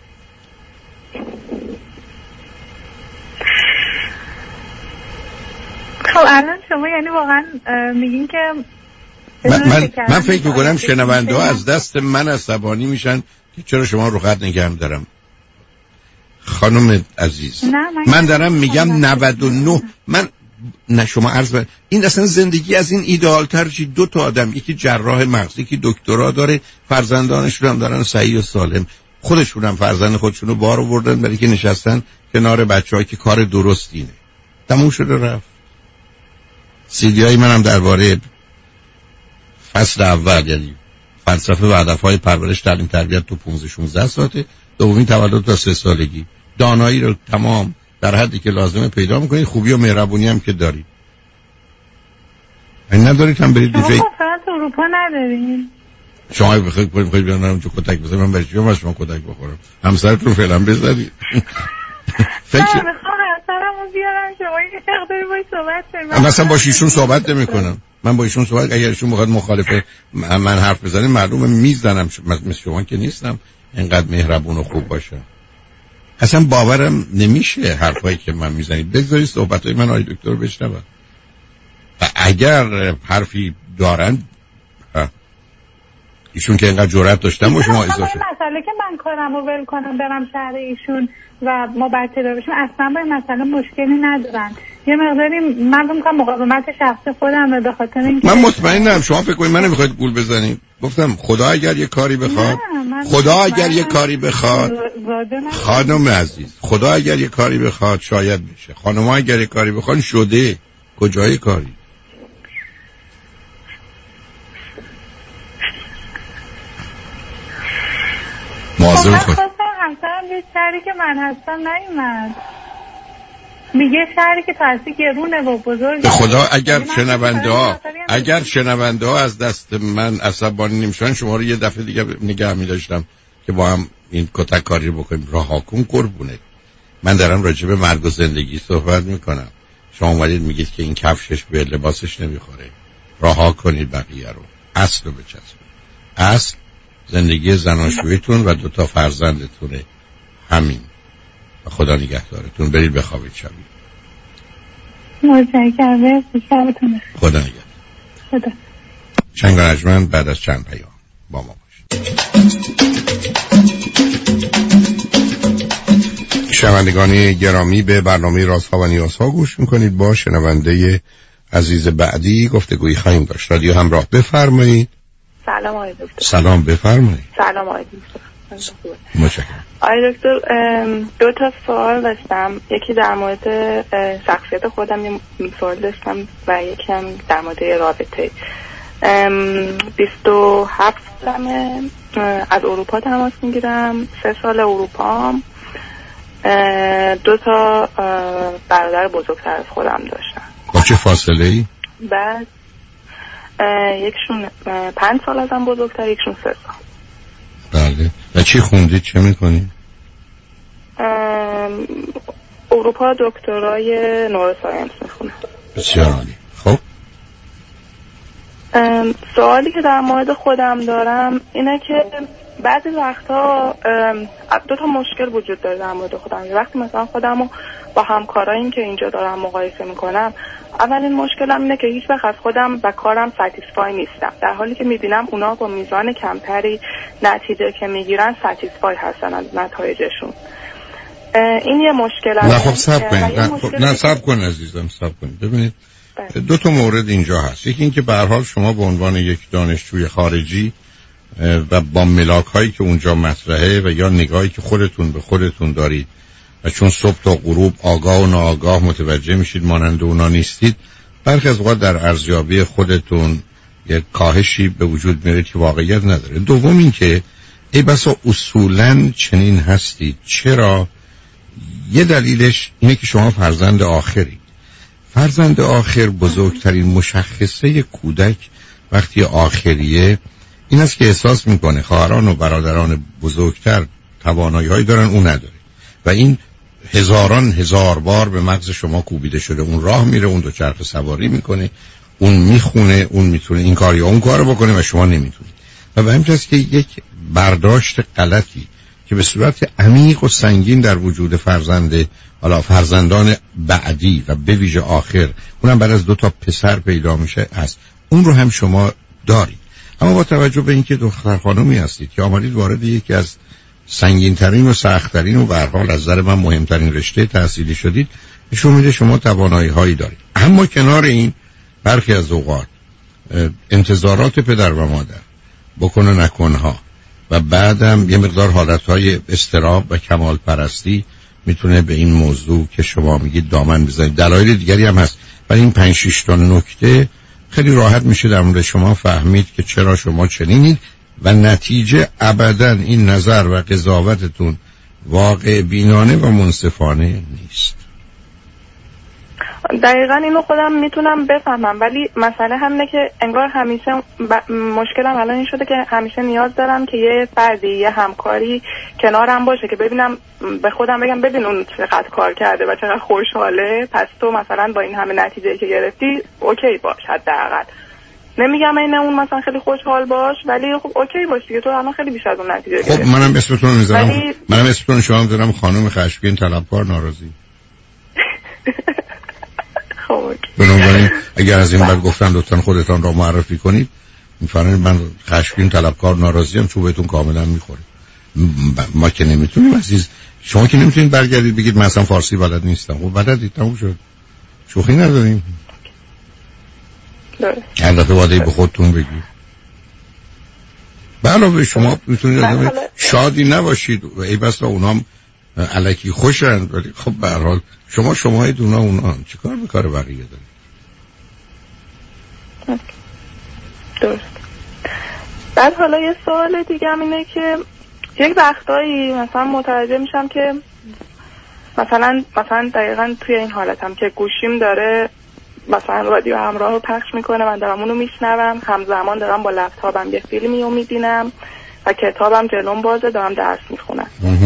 خب الان شما یعنی واقعا میگین که من, من, من فکر میکنم شنونده ها از دست من عصبانی میشن که چرا شما رو خط نگهم دارم. خانم عزیز من, من دارم میگم نود و نه من نه شما عرض بر این اصلا زندگی از این ایدئال تر چی؟ دو تا آدم، یکی جراح مغز، یکی دکترا داره، فرزندانشون هم دارن صحیح و سالم، خودشون هم فرزند خودشون رو بار آوردن برای که نشستن کنار بچه‌ها که کار درست اینه. تموم شده رفت. سیدیای منم درباره فصل اول یعنی فلسفه و هدف‌های پرورش تعلیم تربیت تو پانزده شانزده ساعته، دومین تولد تا سه سالگی. دانایی رو تمام در حدی که لازمه پیدا میکنید، خوبی و مهربونی هم که دارید. این ندارید هم برید دوجه فرانس اروپا نداریم. شما بخواید بخواید بیان اونجا کتک بزنید، من برای چی شما کتک بخورم؟ همسرتون فعلا بزنید. فکر من میخوام همسرمو بیارم شما یه مقداری باهاش صحبت کنید. مثلا با ایشون صحبت نمی‌کنم. من با ایشون صحبت اگر ایشون بخواد مخالفه من حرف بزنه معلومه میزنم. مثل شما که نیستم اینقدر مهربون و خوب باشم. اصلا باورم نمیشه حرفایی که من میزنید. بگذارید صحبتای من آقای دکتر بشنوم. و اگر حرفی دارن ایشون که اینقدر جرأت داشتن با شما اضافه مسئله که من کارم رو ول کنم برم شهر ایشون و ما بچه دار بشیم اصلا با این مسئله مشکلی ندارن. یه مقداری من فکر می‌کنم مقاومت شخصی خودم به خاطر اینکه من مطمئنم شما فکر کنید من نمیخواید گول بزنید. گفتم خدا اگر یه کاری بخواد، خدا اگر یه کاری بخواد، خانم عزیز خدا اگر یه کاری بخواد شاید میشه. خانم‌ها اگر یه کاری بخوان شده. کجای کاری؟ مواظب خود. همسرم یه شهری که من هستم نیومد. میگه شهری که تاثیر گرونه و بزرگه. خدا اگر شنونده ها اگر شنونده ها از دست من عصبانی نمیشن شما رو یه دفعه دیگه نگه می‌داشتم که با هم این کتک کاری رو بکنیم. رها کن قربونه. من دارم راجع به مرگ و زندگی صحبت میکنم. شما اومدید میگید که این کفشش به لباسش نمیخوره. رها کنید بقیه رو. اصل رو بچسبید. اصل زندگی زناشویتون و دوتا فرزندتونه. همین. و خدا نگهدارتون. برید بخوابید شبی. متشکرم. شبتون خدا نگهدار. خدا. شنگ رجمند بعد از چند پیام با ما باشید. شنوندگان گرامی به برنامه رازها و نیازها گوش میکنید. با شنونده عزیز بعدی گفتگویی خواهیم داشت. رادیو همراه بفرمایید. سلام آقای دکتر. سلام بفرمایید. سلام آقای دکتر. متشکرم. آقای دکتر دو تا سوال داشتم. یکی در مورد شخصیت خودم یه سوال داشتم و یکی هم در مورد رابطه. بیست و هفت سالمه، از اروپا تماس میگیرم. سه سال اروپا. دو تا برادر بزرگتر از خودم داشتم. با چه فاصله ای؟ بعد یکشون پنج سال ازم بزرگتر، یکشون سه سال. بله. و چی خوندید؟ چه میکنید؟ اروپا دکترای نوروساینس میخونم. بسیار عالی. خب سوالی که در مورد خودم دارم اینه که بعضی وقتا دو تا مشکل وجود داره در مورد خودم. وقتی مثلا خودمو با همکارایی که اینجا دارم مقایسه میکنم، اولین مشکلم اینه که هیچ وقت از خودم و کارم ساتیسفای نیستم، در حالی که میبینم اونا با میزان کمتری نتیجه که میگیرن ساتیسفای هستن از نتایجشون. این یه مشکل. نه خب صبر کنید. نه, خب نه صبر کن عزیزم، صبر کنید. ببینید دو تا مورد اینجا هست. یکی این که به هر حال شما به عنوان یک دانشجوی خارجی و با ملاک هایی که اونجا مطرحه و یا نگاهی که خودتون به خودتون دارید و چون صبح تا غروب آگاه و ناآگاه متوجه میشید مانند اونا نیستید، برخی از اوقات در ارزیابی خودتون یک کاهشی به وجود میاره که واقعیت نداره. دوم این که ای بسا اصولاً چنین هستید. چرا؟ یه دلیلش اینه که شما فرزند آخرید. فرزند آخر بزرگترین مشخصه کودک وقتی آخریه این است که احساس میکنه خواهران و برادران بزرگتر توانایی‌هایی دارن اون نداره و این هزاران هزار بار به مغز شما کوبیده شده. اون راه میره، اون دو چرخ سواری میکنه، اون میخونه، اون میتونه این کار یا اون کارو بکنه و شما نمیتونید. و به همین جاست که یک برداشت غلطی که به صورت عمیق و سنگین در وجود فرزند حالا فرزندان بعدی و به ویژه آخر، اونم بعد از دو تا پسر پیدا میشه است، اون رو هم شما دارید. اما با توجه به اینکه دختر خانومی هستید که آمدید وارد یکی از سنگین‌ترین و سخت‌ترین و به هر حال از نظر من مهمترین رشته تحصیلی شدید، نشون میده شما توانایی‌هایی دارید. اما کنار این برخی از اوقات انتظارات پدر و مادر، بکن و نکنها و بعدم یه مقدار حالتهای استراب و کمال پرستی میتونه به این موضوع که شما میگید دامن بزنید. دلایل دیگری هم هست، ولی این پنج شش تا نکته خیلی راحت میشه در مورد شما فهمید که چرا شما چنینید و نتیجه ابداً این نظر و قضاوتتون واقع بینانه و منصفانه نیست. دقیقا اینو خودم میتونم بفهمم، ولی مسئله همینه که انگار همیشه ب... مشکلم الان این شده که همیشه نیاز دارم که یه فردی، یه همکاری کنارم باشه که ببینم، به خودم بگم ببین اون چقدر کار کرده و چقدر خوشحاله، پس تو مثلا با این همه نتیجه که گرفتی اوکی باش. حداقل نمیگم این اون مثلا خیلی خوشحال باش، ولی خب اوکی باش دیگه، تو الان خیلی بیشتر از اون نتیجه گرفتی. خب منم اسمتون میذارم ولی... منم اسمتون شما میذارم خانم خشمگین طلبکار ناراضی. بنابراین اگر از این بعد گفتن لطفاً خودتان را معرفی کنید، میفرمایید من خشمگین طلبکار ناراضیم، چوبتون کاملا میخوره. ما که نمیتونیم عزیز، شما که نمیتونید برگردید بگید من اصلا فارسی بلد نیستم. خب بلدید، تموم شد، شوخی نداریم. البته واده به خودتون بگید. به علاوه شما میتونید شادی نباشید و ای بس اونام الکی خوشند، ولی خب به هر حال شما شمایید، اونا اونا چیکار به کار بقیه دارید؟ درست. بعد حالا یه سوال دیگه هم اینه که یک وقتایی مثلا متوجه میشم که مثلا مثلا دقیقاً توی این حالتم که گوشیم داره مثلا رادیو همراه رو پخش میکنه، من دارم اونو میشنوم، همزمان دارم با لپتاپم یه فیلمی رو میبینم و کتابم جلوم بازه، دارم درس میخونم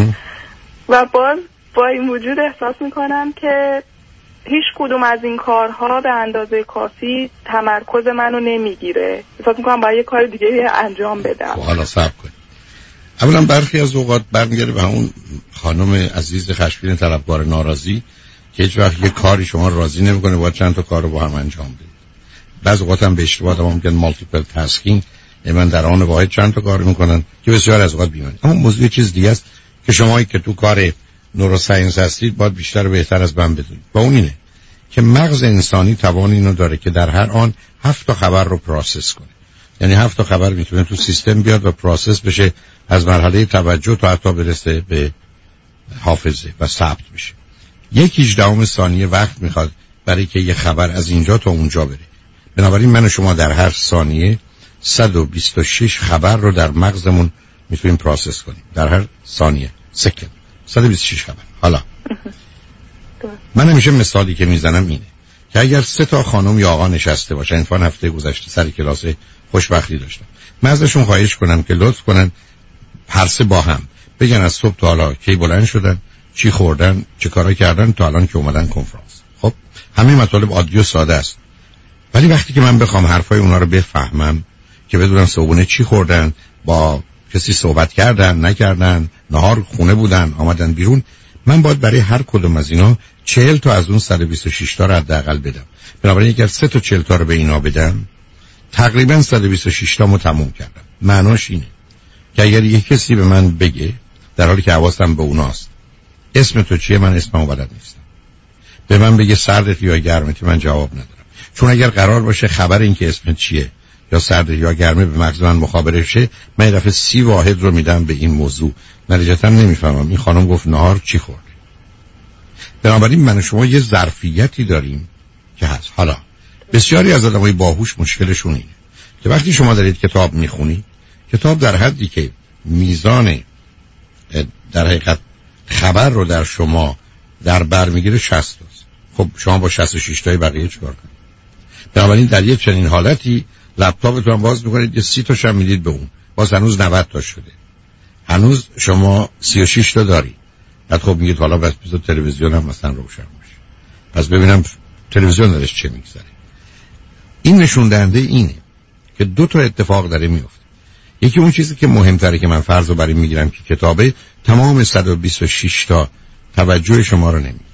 و باز با این وجود احساس میکنم که هیچ کدوم از این کارها به اندازه کافی تمرکز منو نمیگیره. احساس میکنم باید یه کار دیگه انجام بدم. حالا صبر کنید. اولا برخی از اوقات برمیگرده به اون خانم عزیز خشمگین طلبکار ناراضی که هیچ وقت یه کاری شما راضی نمیکنه، باید چند تا کار رو با هم انجام بدید. بعضی اوقات هم به اشتباه هم میگن مالتیپل تاسکینگ، من در آن واحد چند تا کار میکنن که بسیار از اوقات بیماری. اما موضوع چیز دیگه است که شمایی که تو کار نوروساینس هستید باید بیشتر و بهتر از من بدونید. و اون اینه که مغز انسانی توان اینو داره که در هر آن هفت تا خبر رو پروسس کنه. یعنی هفت تا خبر میتونه تو سیستم بیاد و پروسس بشه از مرحله توجه تا حتی برسه به حافظه و ثبت بشه. یک هجدهم ثانیه وقت میخواد برای که یه خبر از اینجا تا اونجا بره. بنابراین من و شما در هر ثانیه صد و بیست و شش خبر رو در مغزمون میتونیم پروسس کنیم. در هر ثانیه سکند صد و بیست و شش خبر. حالا من همیشه مثالی که میزنم اینه که اگر سه تا خانم یا آقا نشسته باشن، این هفته گذشته سر کلاس خوشبختی داشتم، من ازشون خواهش کنم که لطف کنن هر سه با هم بگن از صبح تا حالا کی بلند شدن، چی خوردن، چه کارا کردن تا الان که اومدن کنفرانس. خب همین مطالب عادی و ساده است، ولی وقتی که من بخوام حرفای اونا رو بفهمم که بدونم صبحونه چی خوردن، با کسی صحبت کردن نکردن، نهار خونه بودن آمدن بیرون، من باید برای هر کدوم از اینا چهل تا از اون صد و بیست و شش تا رو حداقل بدم. بنابراین اگر سه تا چهل تا رو به اینا بدم تقریبا صد و بیست و شش تا مو تموم کردم. معناش اینه که اگر یک کسی به من بگه در حالی که حواسم به اوناست اسم تو چیه، من اسممو بلد نیستم، به من بگه سردت یا گرمت، من جواب ندارم. چون اگر قرار باشه خبر این که اسمت چیه یا سرد یا گرمه به مغز من مخابره شه، من یه دفعه سی واحد رو میدم به این موضوع، نتیجتا نمیفهمم این خانم گفت نهار چی خورد. بنابراین من و شما یه ظرفیتی داریم که هست. حالا بسیاری از آدمای باهوش مشکلشون اینه که وقتی شما دارید کتاب میخونی، کتاب در حدی که میزان در حقیقت خبر رو در شما در بر میگیره شصت است. خب شما با شصت و شش تای بقیه چیکار کنید؟ بنابراین در یک چنین حالتی لپتاپتون هم باز میکنید یه سی تاش هم میدید به اون، باز هنوز نود تا شده، هنوز شما سی و شش تا دارید. بعد خب میگید حالا بس بذار تلویزیون هم مثلا روشن باشه، پس ببینم تلویزیون درش چه میگذره. این نشون دهنده اینه که دو تا اتفاق داره میفته. یکی اون چیزی که مهمتره که من فرض رو برای میگیرم که کتابه تمام صد و بیست و شش تا توجه شما رو نمیگیره.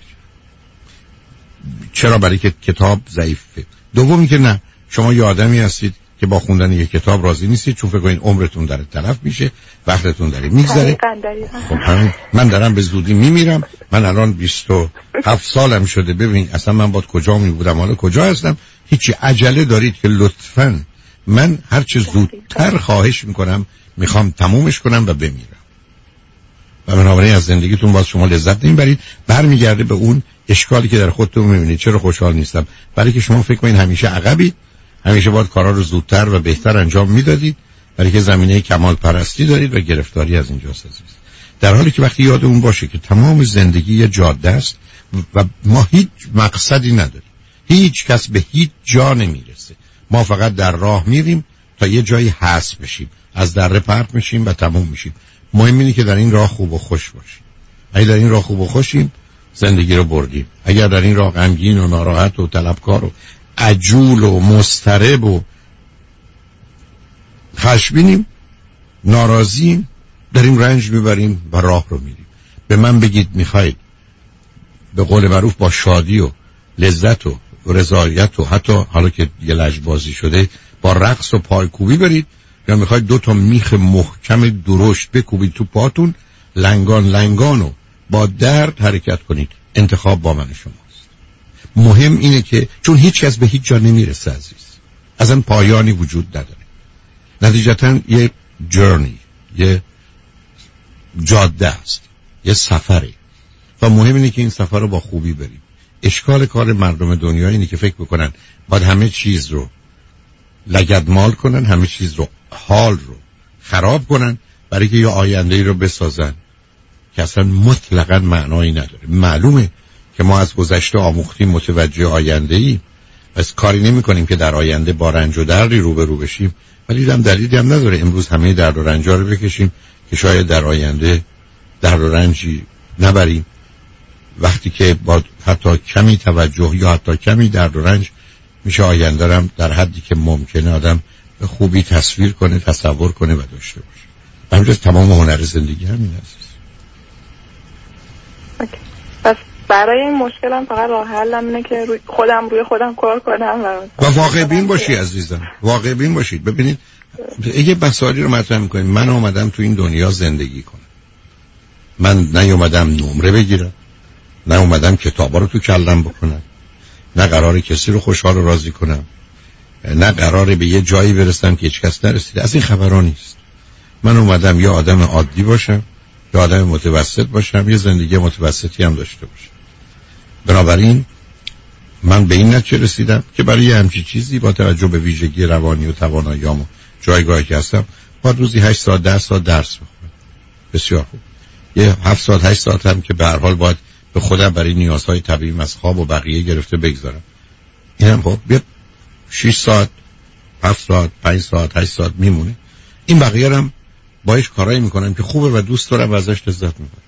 چرا؟ برای که کتاب ضعیفه. دومی که نه، شما یه آدمی هستید که با خوندن یک کتاب راضی نیستید، چون فکر کنید عمرتون داره تلف میشه، وقتتون داره میگذره. خب من دارم به زودی میمیرم، من الان بیست و هفت سالم شده، ببین اصلا من باید کجا می بودم، حالا کجا هستم. هیچی عجله دارید که لطفاً من هر چه زودتر خواهش میکنم میخوام تمومش کنم و بمیرم. و بنابراین از زندگیتون باز شما لذت نمیبرید. برمیگرده به اون اشکالی که در خودتون میبینید. چرا خوشحال نیستم؟ برای که شما فکر کنید همیشه عقبید، همیشه باید کارا رو زودتر و بهتر انجام میدادید، برای که زمینه کمال پرستی دارید و گرفتاری از اینجاست عزیز. در حالی که وقتی یادمون باشه که تمام زندگی یه جاده است و ما هیچ مقصدی نداریم، هیچ کس به هیچ جا نمیرسه، ما فقط در راه میریم تا یه جایی حذف بشیم، از دره پرت میشیم و تموم میشیم. مهم اینه که در این راه خوب و خوش باشیم. اگه در این راه خوب و خوشیم زندگی رو بردیم. اگر در این راه غمگین و ناراحت و طلبکار و عجول و مضطرب و خشمگینیم، ناراضییم، داریم رنج میبریم و راه رو میریم. به من بگید میخواید به قول معروف با شادی و لذت و رضایت و حتی حالا که یه لجبازی شده با رقص و پایکوبی برید، یا میخواید دو تا میخ محکم درشت بکوبید تو پاتون لنگان لنگان و با درد حرکت کنید؟ انتخاب با من شماست. مهم اینه که چون هیچ کس به هیچ جا نمیرسه عزیز، اصلا پایانی وجود نداره. نتیجتاً یه جرنی، یه جاده است، یه سفره و مهم اینه که این سفر رو با خوبی بریم. اشکال کار مردم دنیا اینه که فکر بکنن باید همه چیز رو لگدمال کنن، همه چیز رو حال رو خراب کنن برای که یه آینده‌ای رو بسازن که اصلا مطلقاً معنایی نداره. معلومه که ما از گذشته آموختیم متوجه آینده‌ای، پس کاری نمی کنیم که در آینده با رنج و دردی روبرو بشیم، ولی هم دلیلی هم نداره امروز همه درد و رنجا رو بکشیم که شاید در آینده درد و رنجی نبریم، وقتی که با حتی کمی توجه یا حتی کمی درد و رنج میشه آینده رو در حدی که ممکنه آدم به خوبی تصویر کنه، تصور کنه و داشته باشه. همینجاز تمام هنر زندگی همین است. اوکی. پس برای این مشکلم فقط راه حلم اینه که روی خودم روی خودم کار کنم و, و واقع بین باشی عزیزم، واقع بین باشید. ببینید یه مسائلی رو مطرح می‌کنیم. من اومدم تو این دنیا زندگی کنم، من نیومدم نمره بگیرم، نه اومدم کتابا رو تو کلم بکنم، نه قراره کسی رو خوشحال و راضی کنم، نه قراره به یه جایی برسم که هیچ کس نرسیده. از این خبرها نیست. من اومدم یه آدم عادی باشم، یه آدم متوسط باشم، یه زندگی متوسطی هم داشته باشم. بنابراین من به این نتیجه رسیدم که برای یه همچی چیزی با توجه به ویژگی روانی و تواناییام و جایگاهی که هستم باید روزی هشت ساعت ده ساعت درس بخونم. بسیار خوب. یه هفت ساعت هشت ساعت هم که به هر حال باید به خودم برای نیازهای طبیعی از خواب و بقیه گرفته بگذارم. اینم خب بیا شش ساعت، هفت ساعت، پنج ساعت، هشت ساعت میمونه. این بقیه هم باش کارایی میکنم که خوبه و دوست دارم و ازش لذت میبرم.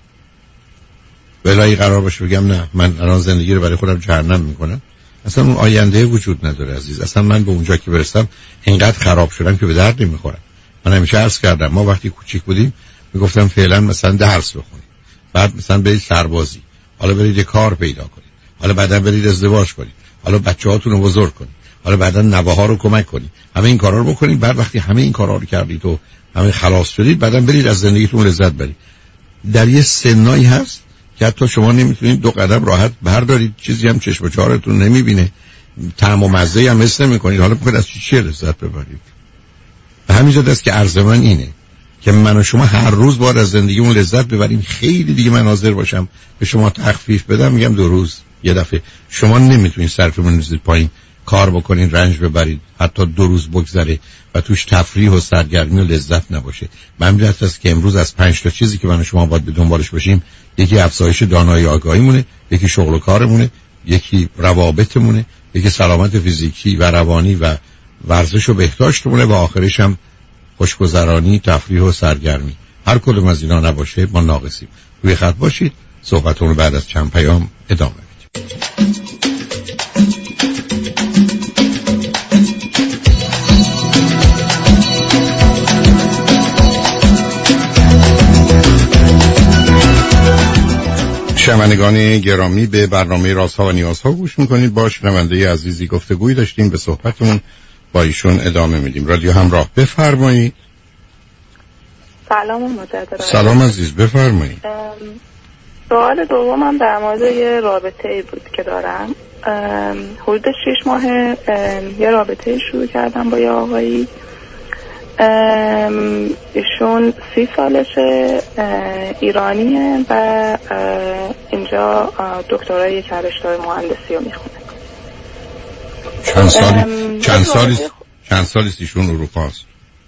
ولی قرار باشه بگم نه من الان زندگی رو برای خودم جهنم میکنم، اصلا اون آینده وجود نداره عزیز. اصلا من به اونجا که برسم اینقدر خراب شدم که به درد نمیخورم. من همیشه عرض کردم ما وقتی کوچیک بودیم میگفتم فعلا مثلا درس بخونید، بعد مثلا برید سربازی، حالا برید یه کار پیدا کنید، حالا بعدا برید ازدواج کنید، حالا بچه‌هاتون رو بزرگ کنید، حالا بعدا نوه‌ها رو کمک کنید، همه این کارا رو بکنید. بعد وقتی همه این کارا رو کردید و همه خلاص شدید، بعدا برید از زندگیتون لذت ببرید. در یه سنایی هست که حتی شما نمیتونید دو قدم راحت بردارید، چیزی هم چشم و چهارتون نمیبینه، طعم و مزه هم حس نمی‌کنید، حالا می‌خواید از چی لذت ببرید؟ به همین جهت است که عرض من اینه که من و شما هر روز باید از زندگیمون لذت ببریم. خیلی دیگه من حاضر باشم به شما تخفیف بدم، میگم دو روز یه دفعه شما نمیتونید صرفمون بندازید پایین، کار بکنین، رنج ببرید، حتی دو روز بگذره و توش تفریح و سرگرمی و لذت نباشه. من می‌دونم است که امروز از پنج تا چیزی که من و شما باید به دنبالش باشیم، یکی افزایش دانایی آگاهیمونه، یکی شغل و کارمونه، یکی روابطمونه، یکی سلامت فیزیکی و روانی و ورزش و بهداشتمونه و آخرش هم خوشگذرانی، تفریح و سرگرمی. هر کدوم از اینا نباشه ما ناقصیم. روی خط باشید، صحبتون رو بعد از چند پیام ادامه میدیم. شنوندگان گرامی، به برنامه رازها و نیازها گوش میکنید. با شنونده عزیزی گفتگوی داشتیم، به صحبتمون با ایشون ادامه میدیم. رادیو همراه، بفرمایید. سلام مجدد. سلام عزیز، بفرمایید. سوال دومم در مورد یه رابطه ای بود که دارم. حدود شش ماه یه رابطه شروع کردم با یه آقایی. ایشون سی سالشه، ایرانیه و اینجا دکترای یک رشته مهندسی رو میخونه. چند سالی چند سالی چند سالی ایشون اروپا است؟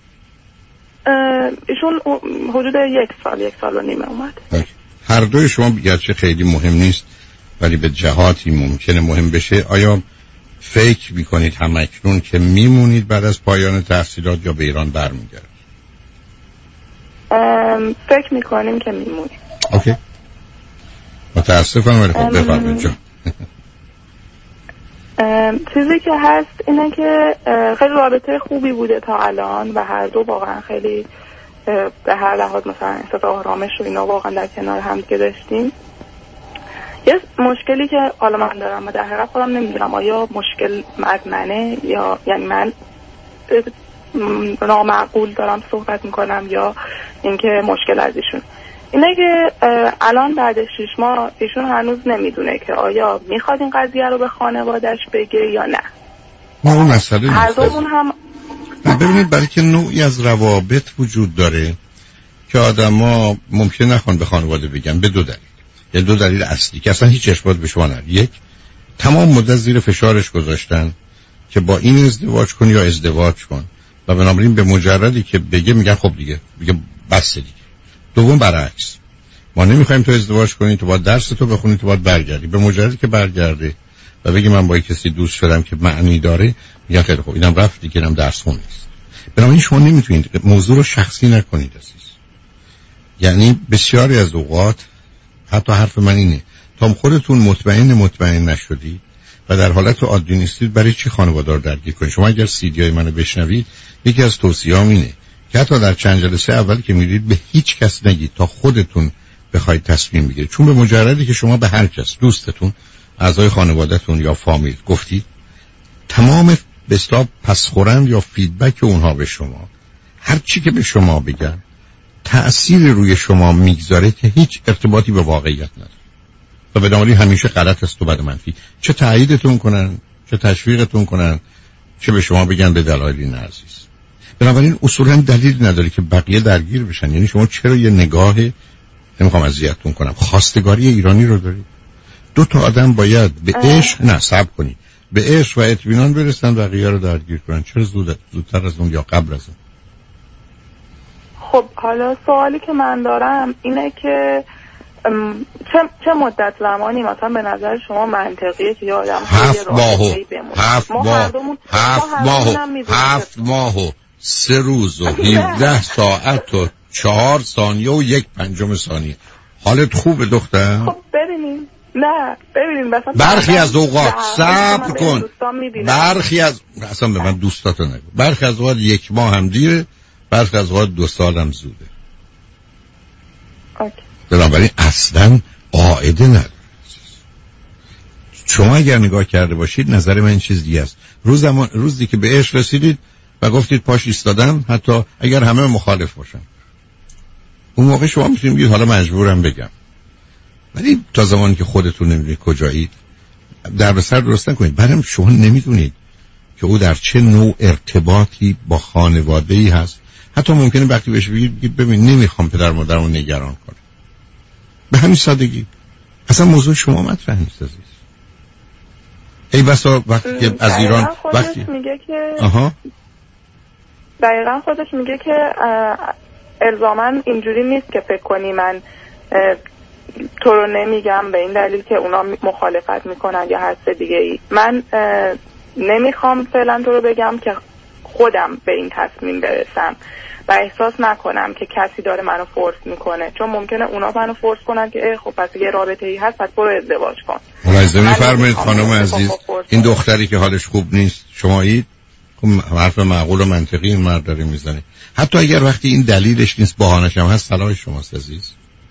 ایشون حدود یک سال یک سال و نیمه اومد. هر دوی شما گرچه خیلی مهم نیست ولی به جهاتی ممکنه مهم بشه. آیا فکر میکنید همکنون که میمونید بعد از پایان تحصیلات یا به ایران برمیگردید؟ فکر میکنیم که میمونیم. اوکی، متاسفم ولی خب بفرمایید جان. چیزی که هست اینه که خیلی رابطه خوبی بوده تا الان و هر دو واقعا خیلی به هر لحاظ مثلا احساس آرامش و اینا واقعا در کنار هم دیگه داشتیم. یه مشکلی که حالا من دارم و در حقیقت خودم نمیدونم آیا مشکل از منه یا یعنی من نامعقول دارم صحبت میکنم یا اینکه مشکل از ایشون اینه که الان بعد شش ماه ایشون هنوز نمیدونه که آیا میخواد این قضیه رو به خانواده‌اش بگه یا نه. ما اون مسئله هر دومون هم ببینید، برای که نوعی از روابط وجود داره که آدما ممکن نخوان به خانواده بگن به دو دلیل. یه دو دلیل اصلی که اصلا هیچ ارتباط به شما نداره. یک، تمام مدت زیر فشارش گذاشتن که با این ازدواج کن یا ازدواج کن و بنابراین به مجردی که بگه میگن خب دیگه دیگه بس دیگه. دوم برعکس، ما نمیخوایم تو ازدواج کنی، تو باید درس تو بخونی، تو باید برگردی. به مجردی که برگرده و بگه من با کسی دوست شدم که معنی داره، میگن خیلی خوب اینم رفت دیگه، اینم درس خون نیست. بنابراین شما نمیتونید موضوع رو شخصی نکنید عزیز. یعنی بسیاری از اوقات حتی حرف من اینه تا خودتون مطمئن مطمئن نشدید و در حالت عادی نیستید، برای چی خانواده رو درگیر کنید؟ شما اگر سیدیای منو بشنوید، یکی از توصیه‌ام اینه که حتی در چند جلسه اول که میرید به هیچ کس نگید تا خودتون بخواید تصمیم بگیرید. چون به مجردی که شما به هر کس، دوستتون، اعضای خانواده‌تون یا فامیل گفتید، تمام به اصطلاح پسخورند یا فیدبک اونها به شما، هر چی که به شما بگن تأثیر روی شما میگذاره که هیچ ارتباطی به واقعیت نداره و به دلیل همیشه غلط است و بد منفی. چه تاییدتون کنن، چه تشویقتون کنن، چه به شما بگن به دلایلی نرسیس. بنابراین اصولا دلیل نداره که بقیه درگیر بشن. یعنی شما چرا یه نگاه، نمیخوام اذیتتون کنم، خواستگاری ایرانی رو دارید؟ دو تا آدم باید به عشق نه صبر کنید، به عشق و اطمینان برسن، بقیه رو درگیر کنن. چرا زود زودتر از اون یا قبل از اون؟ خب حالا سوالی که من دارم اینه که چه چه مدت زمانی مثلا به نظر شما منطقیه که یه آدم هفت ماهو هفت ماه هفت ماهو هفت ماهو سه روز و هفده ساعت و چهار ثانیه و یک پنجم ثانیه. حالت خوبه دختر؟ خب ببینیم نه ببینیم مثلا برخی از اوقات صبر کن، برخی از اصلا به من دوستاتو نگو، برخی از اوقات یک ماه هم دیره، برخی از اوقات دو سال هم زوده. بنابراین اصلا قاعده نداره. شما اگر نگاه کرده باشید، نظر من این چیز دیگه است. روز روزی که به عشق رسیدید و گفتید پاش ایستادم، حتی اگر همه مخالف باشن، اون موقع شما میتونید بگید حالا مجبورم بگم. ولی تا زمانی که خودتون نمیدونید کجایید، در به سر درست نکنید. بعدم شما نمیدونید که او در چه نوع ارتباطی با خانواده‌ای هست. حتی ممکنه وقتی بهش بگید ببین نمیخوام پدر مادرمو نگران کنم، به همین سادگی اصلا موضوع شما مطرح نیست عزیز. ای بسا وقتی که از ایران وقتی میگه که آها دقیقاً خودش میگه که الزاماً اینجوری نیست که فکر کنی من تو رو نمیگم به این دلیل که اونا مخالفت میکنن یا هر چیز دیگه ای. من نمیخوام فعلا تو رو بگم که خودم به این تصمیم برسم و احساس نکنم که کسی داره منو فورس میکنه، چون ممکنه اونا منو فورس کنن که ای خب پس یه رابطه ای هست پس برو ازدواج کن. ملاحظه می‌فرمایید خانم عزیز، این دختری که حالش خوب نیست شمایید، خب حرف معقول و منطقی این مرد داره میزنه. حتی اگر وقتی این دلیلش نیست بهانه‌ش هم هست، صلاح شماست عزیز.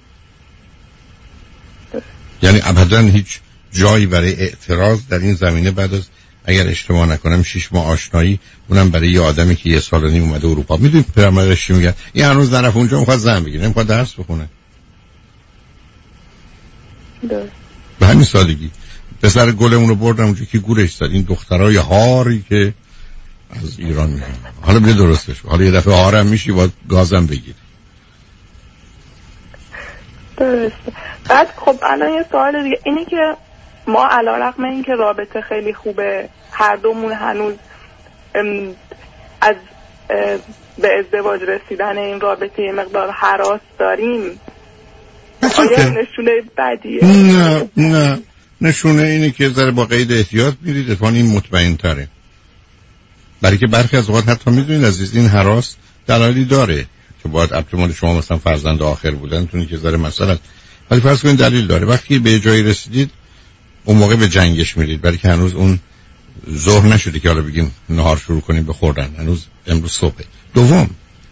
یعنی ابداً هیچ جایی برای اعتراض در این زمینه بعد از اگر اشتباه نکنم شش ماه آشنایی، اونم برای یه آدمی که یه سال و نیم اومده اروپا. میدونی پدرمادرش چی میگه؟ این هنوز نرفت اونجا، میخواد زن بگیره، نمیخواد درس بخونه. درست. به همین سادگی پسر گلمون رو بردم اونجا که گورش زد. این دخترای هاری که از ایران میان حالا بیا درستش، حالا یه دفعه هارم میشی با گازم بگیر. درست. بعد خب الان یه سوال دیگه اینه که ما علیرغم اینکه رابطه خیلی خوبه، هر دومون هنوز از به ازدواج رسیدن این رابطه یه مقدار هراس داریم، آیا نشونه بدیه؟ نه نه، نشونه اینه که ذره با قید احتیاط میرید، اتفاقاً این مطمئن تره. برای که برخی از اوقات حتی میدونید عزیز این هراس دلایلی داره که باید احتمال شما مثلا فرزند آخر بودن تونی که ذره مثلا، ولی فرض کنید دلیل داره. وقتی به جایی رسیدید اون موقع به جنگش میرید، برای که هنوز اون ظهر نشده که حالا بگیم نهار شروع کنیم به خوردن، هنوز امروز صبحه. دوم،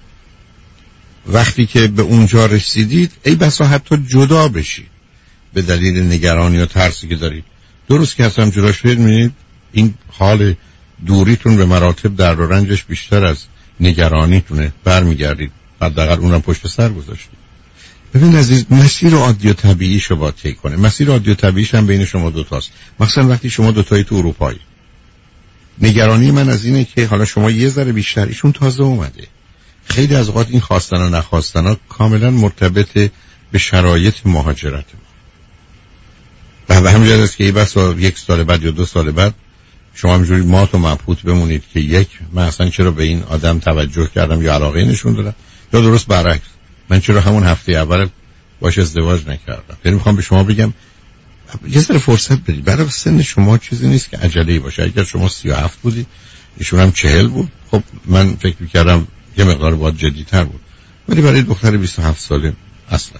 وقتی که به اونجا رسیدید ای بسا حتی جدا بشید به دلیل نگرانی یا ترسی که دارید. درست که اصلا جدا شدید می‌بینید این حال دوریتون به مراتب درد و رنجش بیشتر از نگرانیتونه، برمیگردید حداقل اونم پشت سر گذاشتید. ببین عزیز، مسیر عادی و طبیعی شو باید طی کنه. مسیر عادی و طبیعیش هم بین شما دوتاست، مثلا وقتی شما دوتایی تو اروپایی. نگرانی من از اینه که حالا شما یه ذره بیشتر، ایشون تازه اومده. خیلی از اوقات این خواستن و نخواستن ها کاملا مرتبط به شرایط مهاجرت ما. و به همین جهت است که بس یک سال بعد یا دو سال بعد شما همجوری مات و مبهوت بمونید که یک، من اصلا چرا به این آدم توجه کردم یا علاقه نشون دادم، یا درست برعکس، من چرا همون هفته اول باش ازدواج نکردم. یعنی میخوام به شما بگم یه ذره فرصت بدید. برای سن شما چیزی نیست که عجله‌ای باشه. اگر شما سی و هفت بودی ایشون هم چهل بود، خب من فکر می‌کردم یه مقدار باید جدی‌تر بود، ولی برای دختر بیست و هفت ساله اصلا.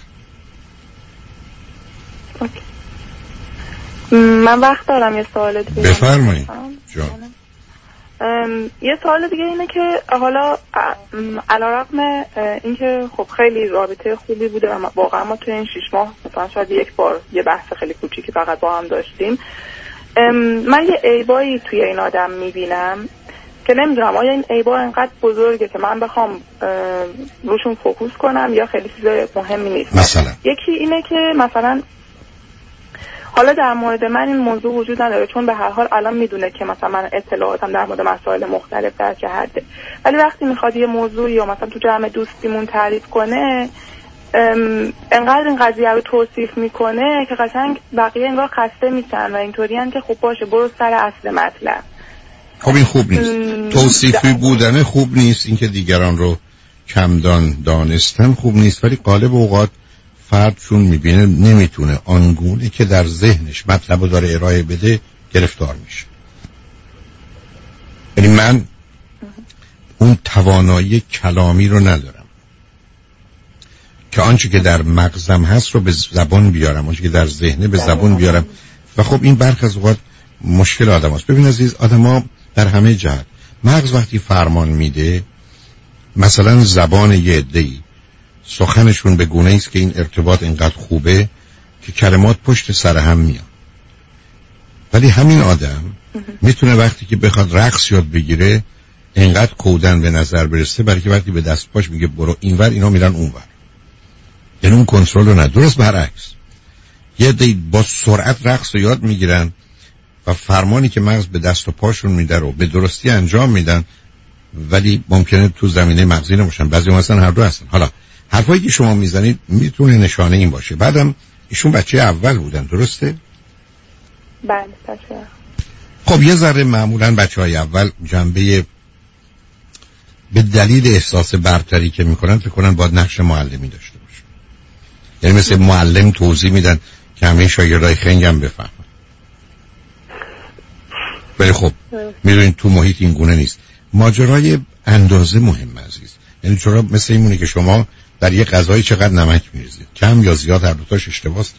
اوکی. من وقت دارم یه سوال دیگه بفرمایید جان. یه سوال دیگه اینه که حالا علیرغم اینکه خب خیلی رابطه خوبی بوده و واقعا ما توی این شش ماه مثلا شاید یک بار یه بحث خیلی کوچیکی فقط با هم داشتیم، من یه عیبایی توی این آدم میبینم که نمیدونم آیا این عیبا انقدر بزرگه که من بخوام روشون فوکوس کنم یا خیلی چیز مهمی نیست. مثلا یکی اینه که مثلا حالا در مورد من این موضوع وجود نداره، چون به هر حال الان میدونه که مثلا من اطلاعاتم در مورد مسائل مختلف در چه حده، ولی وقتی میخواد یه موضوعی یا مثلا تو جمع دوستیمون تعریف کنه انقدر این قضیه رو توصیف میکنه که قشنگ بقیه انگار خسته میشن و اینطوری ان که خب باشه برو سر اصل مطلب. خب این خوب نیست. توصیفی بودن خوب نیست، اینکه دیگران رو کمدان دانستن خوب نیست، ولی غالب اوقات فرد چون میبینه نمیتونه آنگونه که در ذهنش مطلب رو داره ارائه بده گرفتار میشه. یعنی من اون توانایی کلامی رو ندارم که آنچه که در مغزم هست رو به زبان بیارم، آنچه که در ذهنه به زبان بیارم، و خب این برخی از اوقات مشکل آدم هست. ببین عزیز، آدم ها در همه جهت مغز وقتی فرمان میده، مثلا زبان یه عده‌ای سخنشون به گونه است که این ارتباط اینقدر خوبه که کلمات پشت سر هم میان، ولی همین آدم میتونه وقتی که بخواد رقص یاد بگیره اینقدر کودن به نظر برسه، برای که وقتی به دست پاش میگه برو اینور اینا میرن اونور، یعنی اون کنترل رو نداره. درست برعکس، یه عده‌ای با سرعت رقص رو یاد میگیرن و فرمانی که مغز به دست و پاشون میده رو به درستی انجام میدن، ولی ممکنه تو زمینه مغزی نباشن، بعضی مثلا هر دو هستن. حالا حرفایی که شما میزنید میتونه نشانه این باشه. بعدم ایشون بچه اول بودن، درسته؟ بله بچه. خب یه ذره معمولا بچه های اول جنبه به دلیل احساس برتری که میکنن فکر کنن باید نقش معلمی داشته باشه، یعنی مثل معلم توضیح میدن که همه شاگردای خنگم بفهمن، ولی خب میدونید تو محیط این گونه نیست. ماجرای اندازه مهم عزیز. یعنی چرا مثل اینونه که شما در یه غذایی چقدر نمک میریزید، کم یا زیاد هر دوتاش اشتباهه.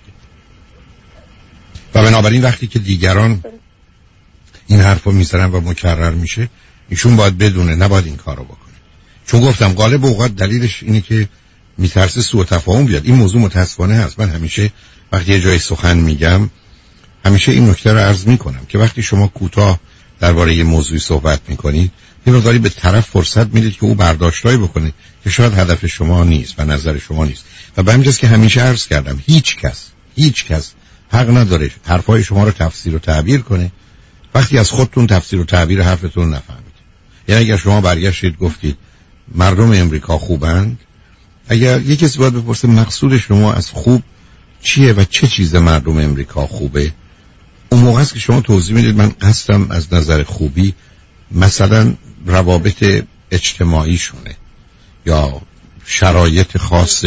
و بنابراین وقتی که دیگران این حرفو میزنن و مکرر میشه، ایشون باید بدونه نباید این کارو بکنه. چون گفتم غالب اوقات دلیلش اینه که میترسه سوء تفاهم بیاد. این موضوع متاسفانه هست. من همیشه وقتی یه جای سخن میگم همیشه این نکته رو عرض میکنم که وقتی شما کوتاه درباره یه موضوعی صحبت میکنید، یه مقداری به طرف فرصت میدید که او برداشتایی بکنه که شاید هدف شما نیست و نظر شما نیست. و به همین جاست که همیشه عرض کردم هیچ کس هیچ کس حق نداره حرفای شما رو تفسیر و تعبیر کنه وقتی از خودتون تفسیر و تعبیر حرفتون نفهمید. یعنی اگر شما برگشتید گفتید مردم امریکا خوبند، اگر یک کسی باید بپرسه مقصود شما از خوب چیه و چه چیز مردم امریکا خوبه، اون موقع است که شما توضیح میدید من قصدم از نظر خوبی مثلا روابط اجتماعی شونه یا شرایط خاص،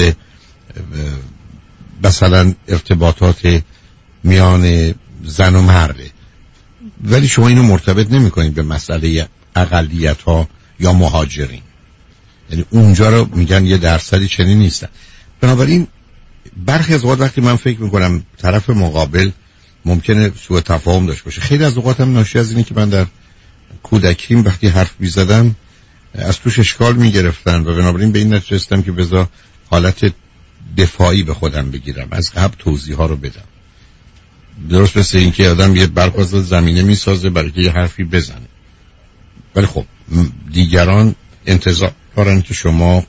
مثلا ارتباطات میان زن و مرده، ولی شما اینو مرتبط نمی کنید به مسئله اقلیت ها یا مهاجرین. یعنی اونجا رو میگن یه درصدی چنین نیستن. بنابراین برخی از اوقات وقتی من فکر میکنم طرف مقابل ممکنه سوء تفاهم داشته باشه، خیلی از اوقات هم ناشی از اینه که من در کودکیم وقتی حرف میزدم از توش اشکال میگرفتن و بنابراین به این نتیجه رسیدم که بذار حالت دفاعی به خودم بگیرم، از قبل توضیح ها رو بدم. درست مثل این که آدم یه برخواست زمینه میسازه برای که یه حرفی بزنه، ولی خب دیگران انتظار دارن که شما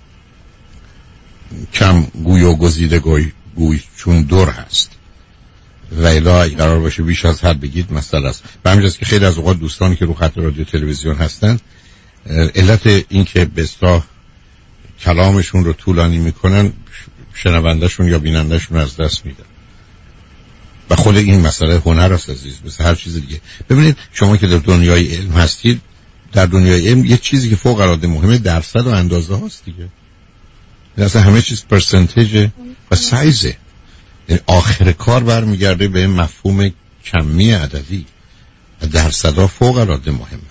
کم گوی و گزیده گوی, گوی چون دور هست و الا قرار باشه بیش از حد بگید مسئله است. به همین جاست که خیلی از اوقات دوستانی که رو خط رادیو تلویزیون هستن علت این که به اصطلاح کلامشون رو طولانی میکنن شنوندهشون یا بینندهشون از دست میدن و خود این مسئله هنر است عزیز، مثل هر چیز دیگه. ببینید شما که در دنیای علم هستید، در دنیای علم یه چیزی که فوق العاده مهمه درصد و اندازه هاست دیگه. اصلا همه چیز پرسنتیج و سایزه. یعنی آخر کار برمیگرده به مفهوم کمی عددی و درصدها فوق العاده مهمه.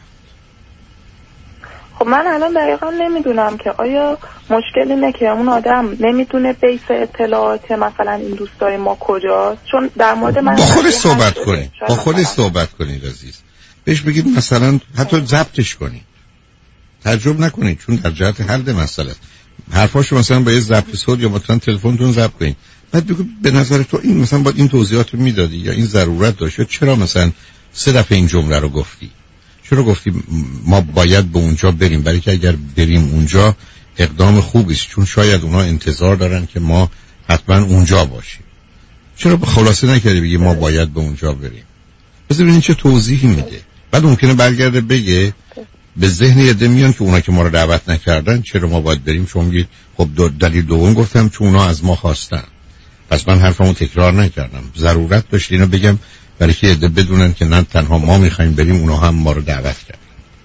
خب من الان دقیقا نمیدونم که آیا مشکل اینه که اون آدم نمیدونه بیس اطلاعات مثلا این دوستای ما کجاست، چون در مورد من با خودش صحبت کنید با خودش صحبت کنید عزیز، بهش بگید مثلا حتی ضبطش کنید، تعجب نکنید چون در جهت حل مسئله است. حرفاشو مثلا با یه ضبط صوت یا مثلا تلفنتون ضبط کنید، بعد بگو به نظر تو این مثلا باید این توضیحات رو میدادی یا این ضرورت داشت، چرا مثلا سه دفعه این جمله رو گفتی، چرا گفتی ما باید به اونجا بریم، برای که اگر بریم اونجا اقدام خوبی است چون شاید اونا انتظار دارن که ما حتما اونجا باشیم، چرا خلاصه نکردی بگی ما باید به اونجا بریم. بذار ببینید چه توضیحی میده. بعد ممکنه برگرده بگه به ذهن یه ده میان که اونا که ما رو دعوت نکردن چرا ما باید بریم، چون میگید خب دو دلیل دوم گفتم چون اونا از ما خواستن، پس من حرفمو تکرار نکردم. ضرورت داشت اینو بگم برای که عده بدونن که نه تنها ما میخوایم بریم، اونا هم ما رو دعوت کردن.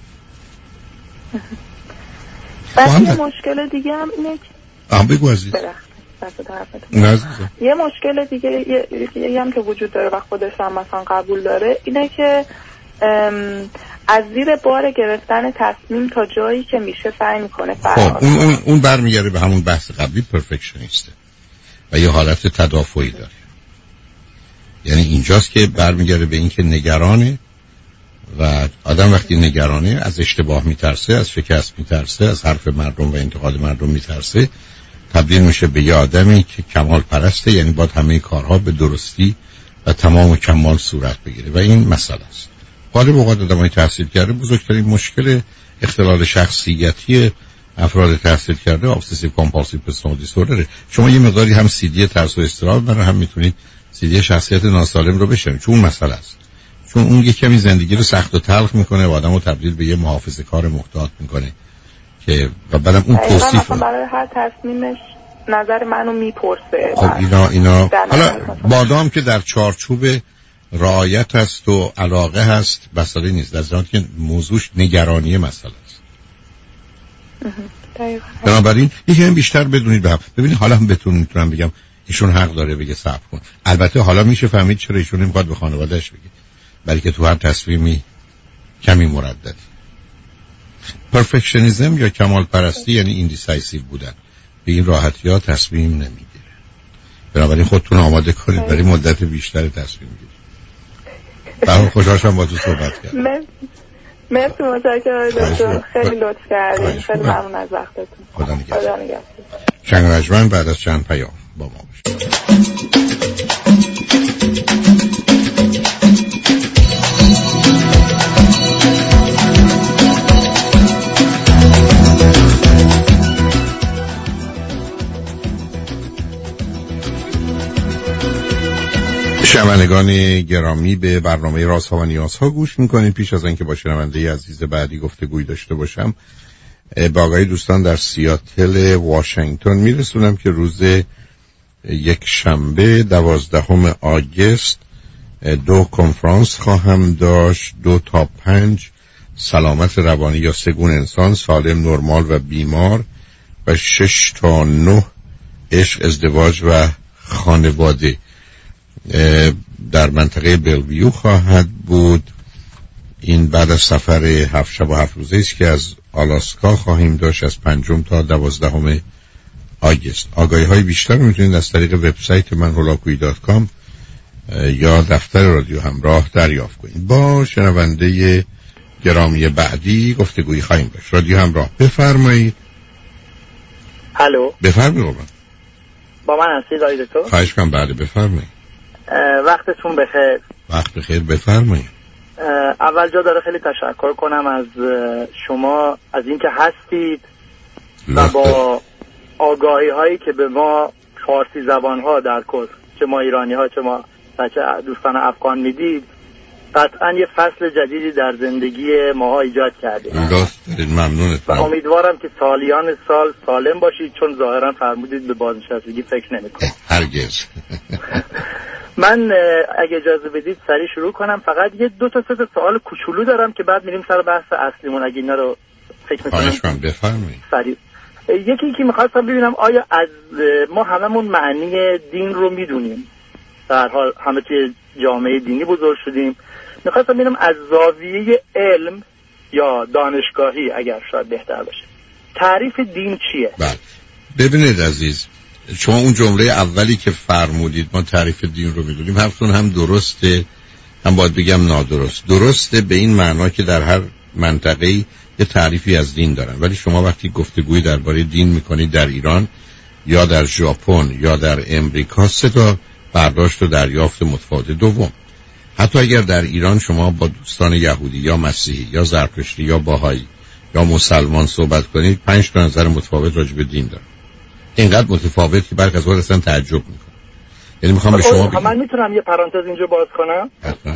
بعد یه مشکل دیگه هم اینه که آم بگو عزیز. یه مشکل دیگه یه, یه هم که وجود داره و خودش هم مثلا قبول داره اینه که از زیر بار گرفتن تصمیم تا جایی که میشه سعی میکنه فرار. خب اون اون اون برمیگره به همون بحث قبلی، پرفکشنیسته و یه حالت تدافعی داره. یعنی اینجاست که برمیگره به این که نگرانه و آدم وقتی نگرانه از اشتباه میترسه، از شکست میترسه، از حرف مردم و انتقاد مردم میترسه، تبدیل میشه به یه آدمی که کمال پرسته، یعنی باید همه کارها به درستی و تمام و کمال صورت بگیره و این مسئله است. غالب اوقات آدمای تحصیل کرده بزرگترین مشکل اختلال شخصیتی افراد تحصیل کرده ابسسیو کامپالسیو پرسونالیتی دیسوردر. شما یه مقداری هم سی دی ترس و اضطراب داره، هم میتونید سی دی شخصیت ناسالم رو بشنوید، چون اون مسئله است. چون اون یه کمی زندگی رو سخت و تلخ میکنه و آدمو تبدیل به یه محافظه‌کار محتاط میکنه که و بعدم اون توصیف برای هر تصمیمش نظر منو میپرسه. خب اینا اینا حالا بادام که در چارچوب رعایت هست و علاقه هست مسئله نیست، در زمانی که موضوعش نگرانی مسئله است. بنابراین یکی هم بیشتر بدونید به هم. ببینید حالا هم بتون میتونم بگم ایشون حق داره بگه صبر کن. البته حالا میشه فهمید چرا ایشون نمیخواد به خانواده‌اش بگه، برای که تو هر تصمیمی کمی مرددی. پرفکشنیزم یا کمال پرستی یعنی ایندیسایسیو بودن، به این راحتی ها تصمیم نمیگیره. بنابراین خودتون آماده کنید برای مدت بیشتر تصمیم گیری. برای خوشحالم با تو صحبت کردم. مرسی، متشکرم دکتر، خیلی لطف کردید. خیلی ممنون از وقتتون. خدا نگهدار. شنگ بعد از چند پیام با ما باشید. شنوندگان گرامی، به برنامه رازها و نیازها گوش میکنید. پیش از اینکه با شنونده عزیز بعدی گفتگوی داشته باشم، با آقای دوستان در سیاتل واشنگتن میرسونم که روز یک شنبه دوازدهم آگوست دو کنفرانس خواهم داشت. دو تا پنج سلامت روانی یا سگون انسان، سالم، نرمال و بیمار، و شش تا نه عشق، ازدواج و خانواده در منطقه بلویو خواهد بود. این بعد از سفر هفت شب و هفت روزه است که از آلاسکا خواهیم داشت از پنجم تا دوازدهم آگوست. آگاهی های بیشتر میتونید از طریق وبسایت من هولاکویی دات کام یا دفتر رادیو همراه دریافت کنید. با شنونده گرامی بعدی گفتگویی خواهیم داشت. رادیو همراه، بفرمایید. الو، بفرمایید. با من هستید آقای دکتر؟ خواهش کنم. بعد بفرمایید. وقتتون بخیر. وقت بخیر، بفرمایید. اول جا داره خیلی تشکر کنم از شما از اینکه هستید و با آگاهی هایی که به ما فارسی زبان ها در کل، چه ما ایرانی ها چه ما بچه دوستان افغان میدید، قطعا یه فصل جدیدی در زندگی ماها ایجاد کردید. ممنونت. و امیدوارم که سالیان سال سالم باشید، چون ظاهرا فرمودید به بازنشستگی فکر نمی‌کنم. هرگز. من اگه اجازه بدید سریع شروع کنم. فقط یه دو تا سه تا سوال کوچولو دارم که بعد میریم سر بحث اصلیمون، اگه اینا رو فکر می‌کنم. خواهش کنم، بفرمایید. سریع. یکی که می‌خواستم ببینم آیا از ما هممون معنی دین رو میدونیم؟ در حال همه توی جامعه دینی بزرگ شدیم. میخواستم ببینم از زاویه علم یا دانشگاهی، اگر شاید بهتر باشه، تعریف دین چیه؟ بله، ببینید عزیز، شما اون جمله اولی که فرمودید ما تعریف دین رو میدونیم، حرفتون هم درسته هم باید بگم نادرست. درسته به این معنا که در هر منطقه‌ای یه تعریفی از دین دارن، ولی شما وقتی گفتگویی درباره دین میکنید در ایران یا در ژاپن یا در امریکا، سه تا برداشت و دریافت متفاوت. دوم، حتی اگر در ایران شما با دوستان یهودی یا مسیحی یا زرتشتی یا باهایی یا مسلمان صحبت کنید، پنج تا نظر متفاوت راجع به دین دارن. اینقدر متفاوت که برخی از وقت اصلا تعجب میکنه. یعنی میخوام به شما بگم، من میتونم یه پرانتز اینجا باز کنم؟ حتما.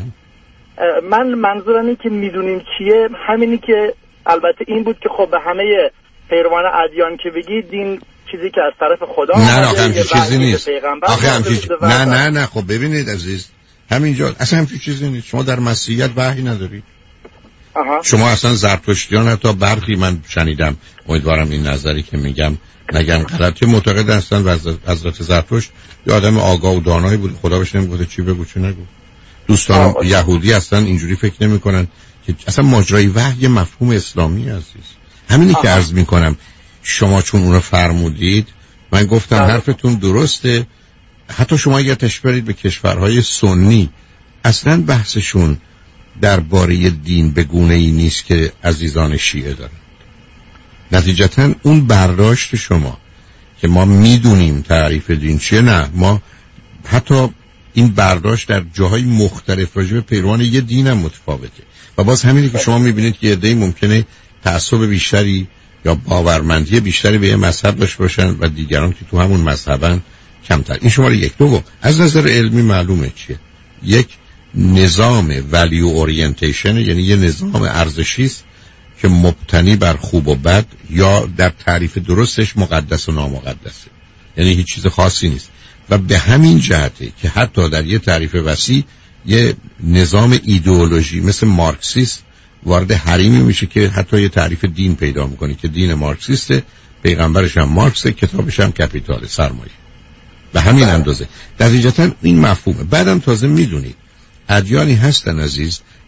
من منظورم اینه که میدونیم چیه، همینی که البته این بود که خب به همه پیروان ادیان که بگید دین چیزی که از طرف خدا نه نه همچین چیزی نیست. آخه همچین نه نه نه خب ببینید عزیز، همینجا اصلا همچین چیزی نیست. شما در مسیحیت وحی ندارید. آها. شما اصلا زرتشتیان حتی برخی من شنیدم، امیدوارم این نظری که میگم نگم غلطه، معتقد هستن و حضرت زرتشت یه آدم آگاه و دانایی بود، خدا بهش نمیگفته چی بگو چی نگو. دوستانم یهودی هستن اینجوری فکر نمیکنن که اصلا ماجرای وحی مفهوم اسلامی عزیز. همینی آها. که عرض میکنم، شما چون اون رو فرمودید من گفتم آه. حرفتون درسته. حتی شما اگر تشبیه به کشورهای سنی، اصلا بحثشون درباره دین به گونه‌ای نیست که عزیزان شیعه دارن. نتیجتاً اون برداشت شما که ما میدونیم تعریف دین چیه، نه، ما حتی این برداشت در جاهای مختلف راجع به پیروان یه دین هم متفاوته. و باز همینی که شما میبینید که عده‌ای ممکنه تعصب بیشتری یا باورمندی بیشتری به یه مذهب داشته باشن و دیگران که تو همون مذهبن کمتر. این شماره یک. دوم، از نظر علمی معلومه چیه. یک نظام ولیو اورینتیشن، یعنی یه نظام ارزشی است که مبتنی بر خوب و بد، یا در تعریف درستش مقدس و نامقدسه، یعنی هیچ چیز خاصی نیست. و به همین جهته که حتی در یه تعریف وسیع یه نظام ایدئولوژی مثل مارکسیست وارد حریمی میشه که حتی یه تعریف دین پیدا میکنه که دین مارکسیسته، پیغمبرش هم مارکسه، کتابش هم کپیتال، سرمایه. به همین اندازه نتیجتا این مفهومه. بعدم تازه میدونید ادیانی هستن عزیز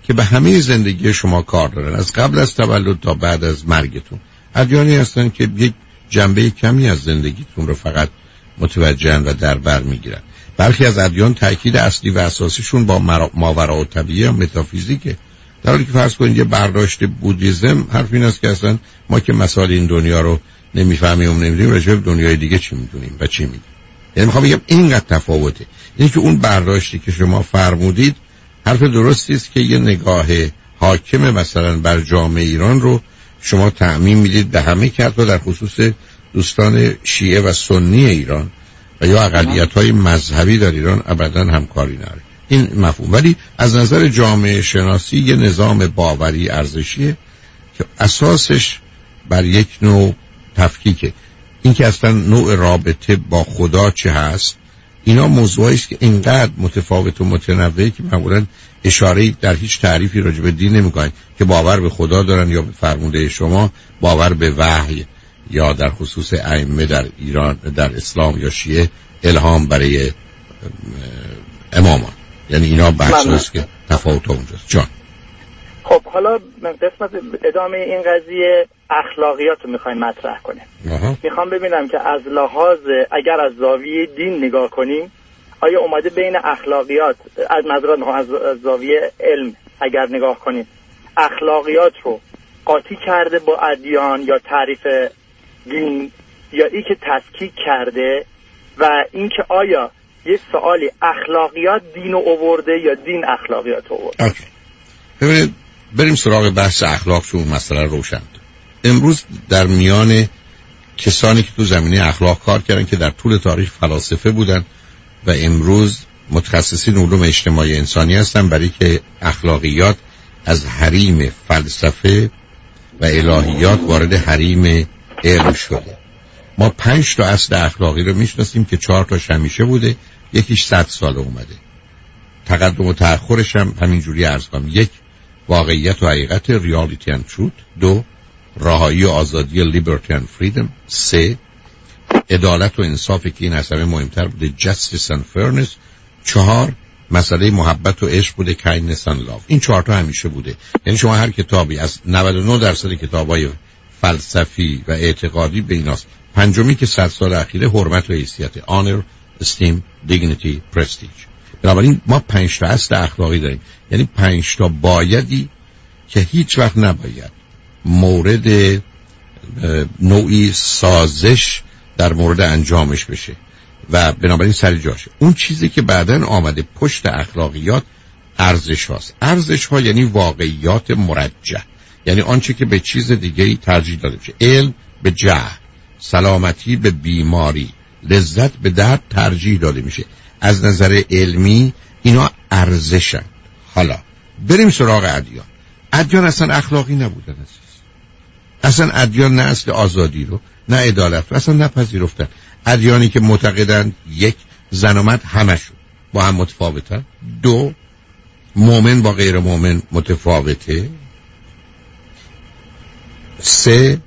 که به همه زندگی شما کار دارن، از قبل از تولد تا بعد از مرگتون. ادیانی هستن که یک جنبه کمی از زندگیتون رو فقط متوجهن و در بر میگیرن. برخی از ادیان تاکید اصلی و اساسیشون با ماوراء الطبیعه و متافیزیکه، در حالی که فرض کنید یه برداشت بودیسم حرف این است که اصلا ما که مسائل این دنیا رو نمیفهمیم و نمیدونیم، راجع به دنیای دیگه چی میدونیم و چی میگیم. یعنی میخوام بگم اینقدر تفاوته. اینه که اون برداشتی که شما فرمودید حرف درستی است که یه نگاه حاکم مثلا بر جامعه ایران رو شما تعمیم میدید به همه که حتی در خصوص دوستان شیعه و سنی ایران و یا اقلیت‌های مذهبی در ایران ابداً همکاری نداره. این مفهوم. ولی از نظر جامعه شناسی یه نظام باوری ارزشیه که اساسش بر یک نوع تفکیکه. این که اصلا نوع رابطه با خدا چه هست، اینا موضوعی است که اینقدر متفاوت و متنوعه که معمولاً اشاره در هیچ تعریفی راجع به دین نمی‌کنن که باور به خدا دارن یا به فرموده شما باور به وحی یا در خصوص ائمه در ایران در اسلام یا شیعه الهام برای امامان. یعنی اینا بحث است که تفاوت اونجاست. جان خب حالا من قسمت ادامه این قضیه اخلاقیات رو میخوایم مطرح کنیم. میخوام ببینم که از لحاظ اگر از زاویه دین نگاه کنیم آیا اومده بین اخلاقیات از نظرات از زاویه علم اگر نگاه کنیم اخلاقیات رو قاطی کرده با ادیان یا تعریف دین یا ای که تفکیک کرده و اینکه آیا یه سوالی اخلاقیات دین رو آورده یا دین اخلاقیات رو آورده. ببینید بریم سراغ بحث اخلاق چون مسئله روشن. امروز در میان کسانی که تو زمینه اخلاق کار کردن که در طول تاریخ فلاسفه بودن و امروز متخصصین علوم اجتماعی انسانی هستن، برای که اخلاقیات از حریم فلسفه و الهیات وارد حریم علم شده. ما پنج تا اصل اخلاقی رو میشناسیم که چهار تاش همیشه بوده، یکیش صد سال اومده. تقدم و تأخرش هم همینجوری عرض کنم. یک، واقعیت و حقیقت reality and truth. دو، رهایی و آزادی liberty and freedom. سه، عدالت و انصاف که این از همه مهمتر بوده justice and fairness. چهار، مسئله محبت و عشق بوده kindness and love. این چهار تا همیشه بوده. یعنی شما هر کتابی از نود و نه درصد کتابای فلسفی و اعتقادی به ایناست. پنجمی که صد سال اخیره حرمت و حیثیت honor, esteem, dignity, prestige. بنابراین ما پنج تا اصل اخلاقی داریم، یعنی پنج تا بایدی که هیچ وقت نباید مورد نوعی سازش در مورد انجامش بشه و بنابراین سر جاشه. اون چیزی که بعداً آمده پشت اخلاقیات ارزش هاست. ارزش ها یعنی واقعیات مرجح، یعنی آنچه که به چیز دیگه‌ای ترجیح داده میشه. علم به جهل، سلامتی به بیماری، لذت به درد ترجیح داده میشه. از نظر علمی اینا ارزشن. حالا بریم سراغ ادیان. ادیان اصلا اخلاقی نبودن، اصلا ادیان نه اصل آزادی رو نه عدالت رو اصلا نپذیرفتن. ادیانی که معتقدن یک، زن و مرد همشون با هم متفاوتن. دو، مؤمن با غیر مؤمن متفاوته. سه،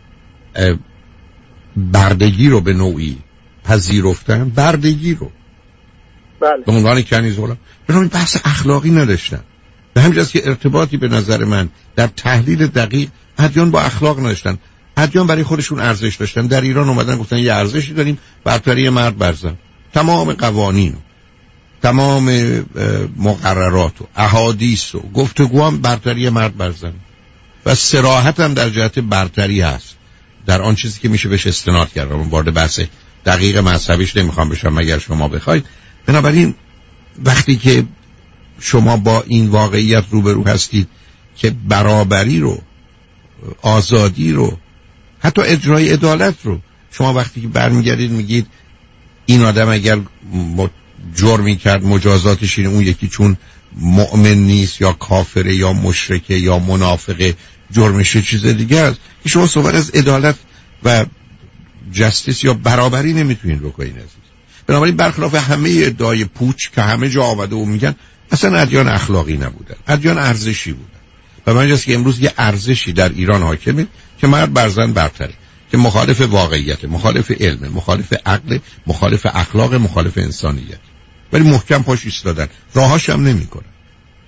بردگی رو به نوعی پذیرفتن، بردگی رو بله به عنوان کنیز غلام. بنابراین بحث اخلاقی نداشتن. به همین جاست که ارتباطی به نظر من در تحلیل دقیق ادیان با اخلاق نداشتن. ادیان برای خودشون ارزش داشتن. در ایران اومدن گفتن یه ارزشی داریم، برتری مرد بر زن. تمام قوانین و تمام مقررات و احادیث و گفتگوام برتری مرد بر زن و صراحت هم در جهت برتری هست در آن چیزی که میشه بهش استناد کرد. من وارد بحث دقیق مذهبیش نمیخوام بشم مگر شما بخواید. بنابراین وقتی که شما با این واقعیت روبرو هستید که برابری رو، آزادی رو، حتی اجرای عدالت رو، شما وقتی که برمیگردید میگید این آدم اگر جرمی کرد مجازاتش اینه، اون یکی چون مؤمن نیست یا کافره یا مشرکه یا منافقه جرمش چیز دیگه است، که شما صحبت از عدالت و جستیس یا برابری نمیتونین بکنین عزیز. بنابراین برخلاف همه ادعای پوچ که همه جا آمده و میگن، اصلا ادیان اخلاقی نبودن، ادیان ارزشی بودن. و من جاست که امروز یه ارزشی در ایران حاکمه که مرد بر زن برتره، که مخالف واقعیت، مخالف علم، مخالف عقل، مخالف اخلاق، مخالف انسانیت، ولی محکم پاش ایستادن، راهاش هم نمیکنن.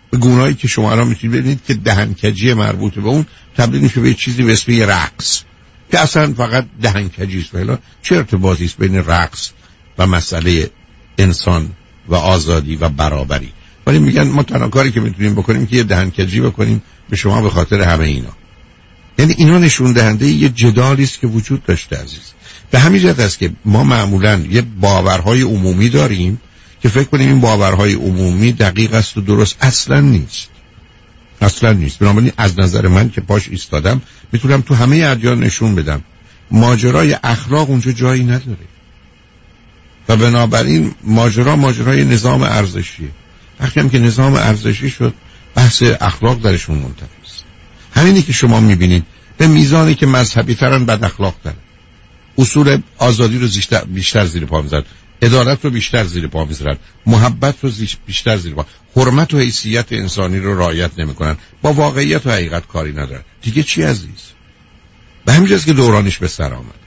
به گونه‌ای که شما الان میتونید ببینید که دهنکجی مربوط به اون تبدیل میشه به چیزی به اسم رقص که اصلا فقط دهنکجی است. ولی چه ارتباطی است بین رقص و مسئله انسان و آزادی و برابری؟ ولی میگن ما تنها کاری که میتونیم بکنیم که یه دهنکجی بکنیم به شما به خاطر همه اینا. یعنی اینا نشون دهنده یه جدالی است که وجود داشته عزیز. به همین جهت است که ما معمولاً یه باورهای عمومی داریم که فکر کنیم این باورهای عمومی دقیق است و درست. اصلا نیست، اصلا نیست. بنابراین از نظر من که پاش ایستادم میتونم تو همه ادیان نشون بدم ماجرای اخلاق اونجا جایی نداره و بنابراین ماجرا ماجرای نظام ارزشیه. وقتی هم که نظام ارزشی شد بحث اخلاق درشون منتفی است. همینی که شما میبینید به میزانی که مذهبی ترن بد اخلاق ترن، اصول آزادی رو بیشتر, بیشتر زیر پا میذارن، عدالت رو بیشتر زیر پا میذارن، محبت رو بیشتر زیر پا، حرمت و حیثیت انسانی رو رعایت نمیکنن، با واقعیت و حقیقت کاری ندارن. دیگه چی عزیز؟ به همین جاست که دورانش به سر آمد.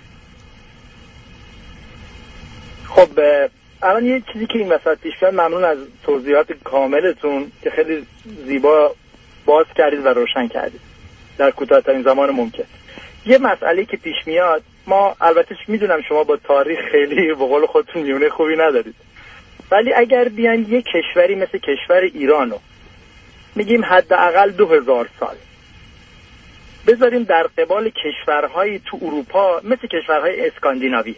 خب الان یه چیزی که این وسط پیش میاد، ممنون از توضیحات کاملتون که خیلی زیبا باز کردید و روشن کردید در کوتاه‌ترین زمان ممکن. یه مسئله که پیش میاد، ما البته میدونم شما با تاریخ خیلی به قول خودتون میونه خوبی ندارید، ولی اگر بیان یه کشوری مثل کشور ایرانو میگیم حداقل دو هزار سال بذاریم در قبال کشورهای تو اروپا مثل کشورهای اسکاندیناوی،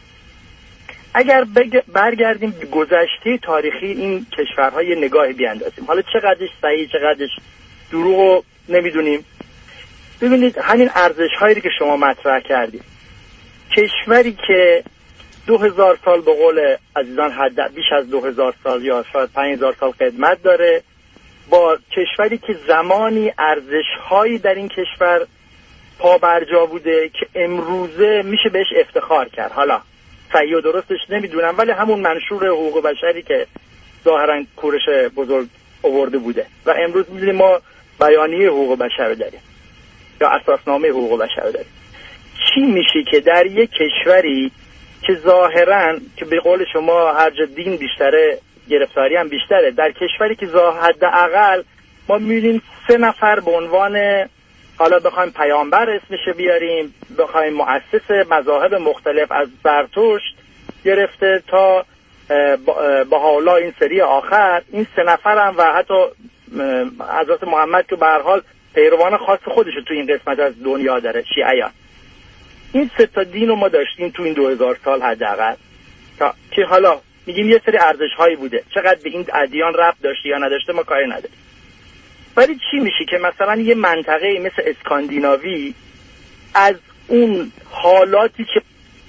اگر برگردیم به گذشته تاریخی این کشورهای نگاه بیاندازیم، حالا چقدرش صحیح چقدرش دروغ نمیدونیم، ببینید همین ارزش هایی که شما مطرح کردید، کشوری که دو هزار سال به قول عزیزان حد بیش از دو هزار سال یا شاید پنج هزار سال قدمت داره، با کشوری که زمانی ارزش هایی در این کشور پابرجا بوده که امروزه میشه بهش افتخار کرد. حالا صحیح و درستش نمیدونم، ولی همون منشور حقوق بشری که ظاهرا کورش بزرگ آورده بوده و امروز میدونیم ما بیانیه حقوق بشر داریم یا اساسنامه حقوق بشر داریم. چی میشه که در یک کشوری که ظاهرا که به قول شما هر جا دین بیشتره گرفتاری هم بیشتره، در کشوری که حداقل ما میبینیم سه نفر به عنوان، حالا بخوایم پیامبر اسمش بیاریم، بخوایم مؤسس مذاهب مختلف از زرتشت گرفته تا بهاءالله این سری آخر، این سه نفر هم و حتی حضرت محمد که به هر حال پیروان خاص خودش تو این قسمت از دنیا داره، شیعیان، این سه تا دین رو ما داشتیم تو این دو هزار سال حداقل، تا که حالا میگیم یه سری ارزش هایی بوده، چقدر به این ادیان ربط داشته یا نداشته ما کاری نداریم. ولی چی میشه که مثلا یه منطقه مثل اسکاندیناوی از اون حالاتی که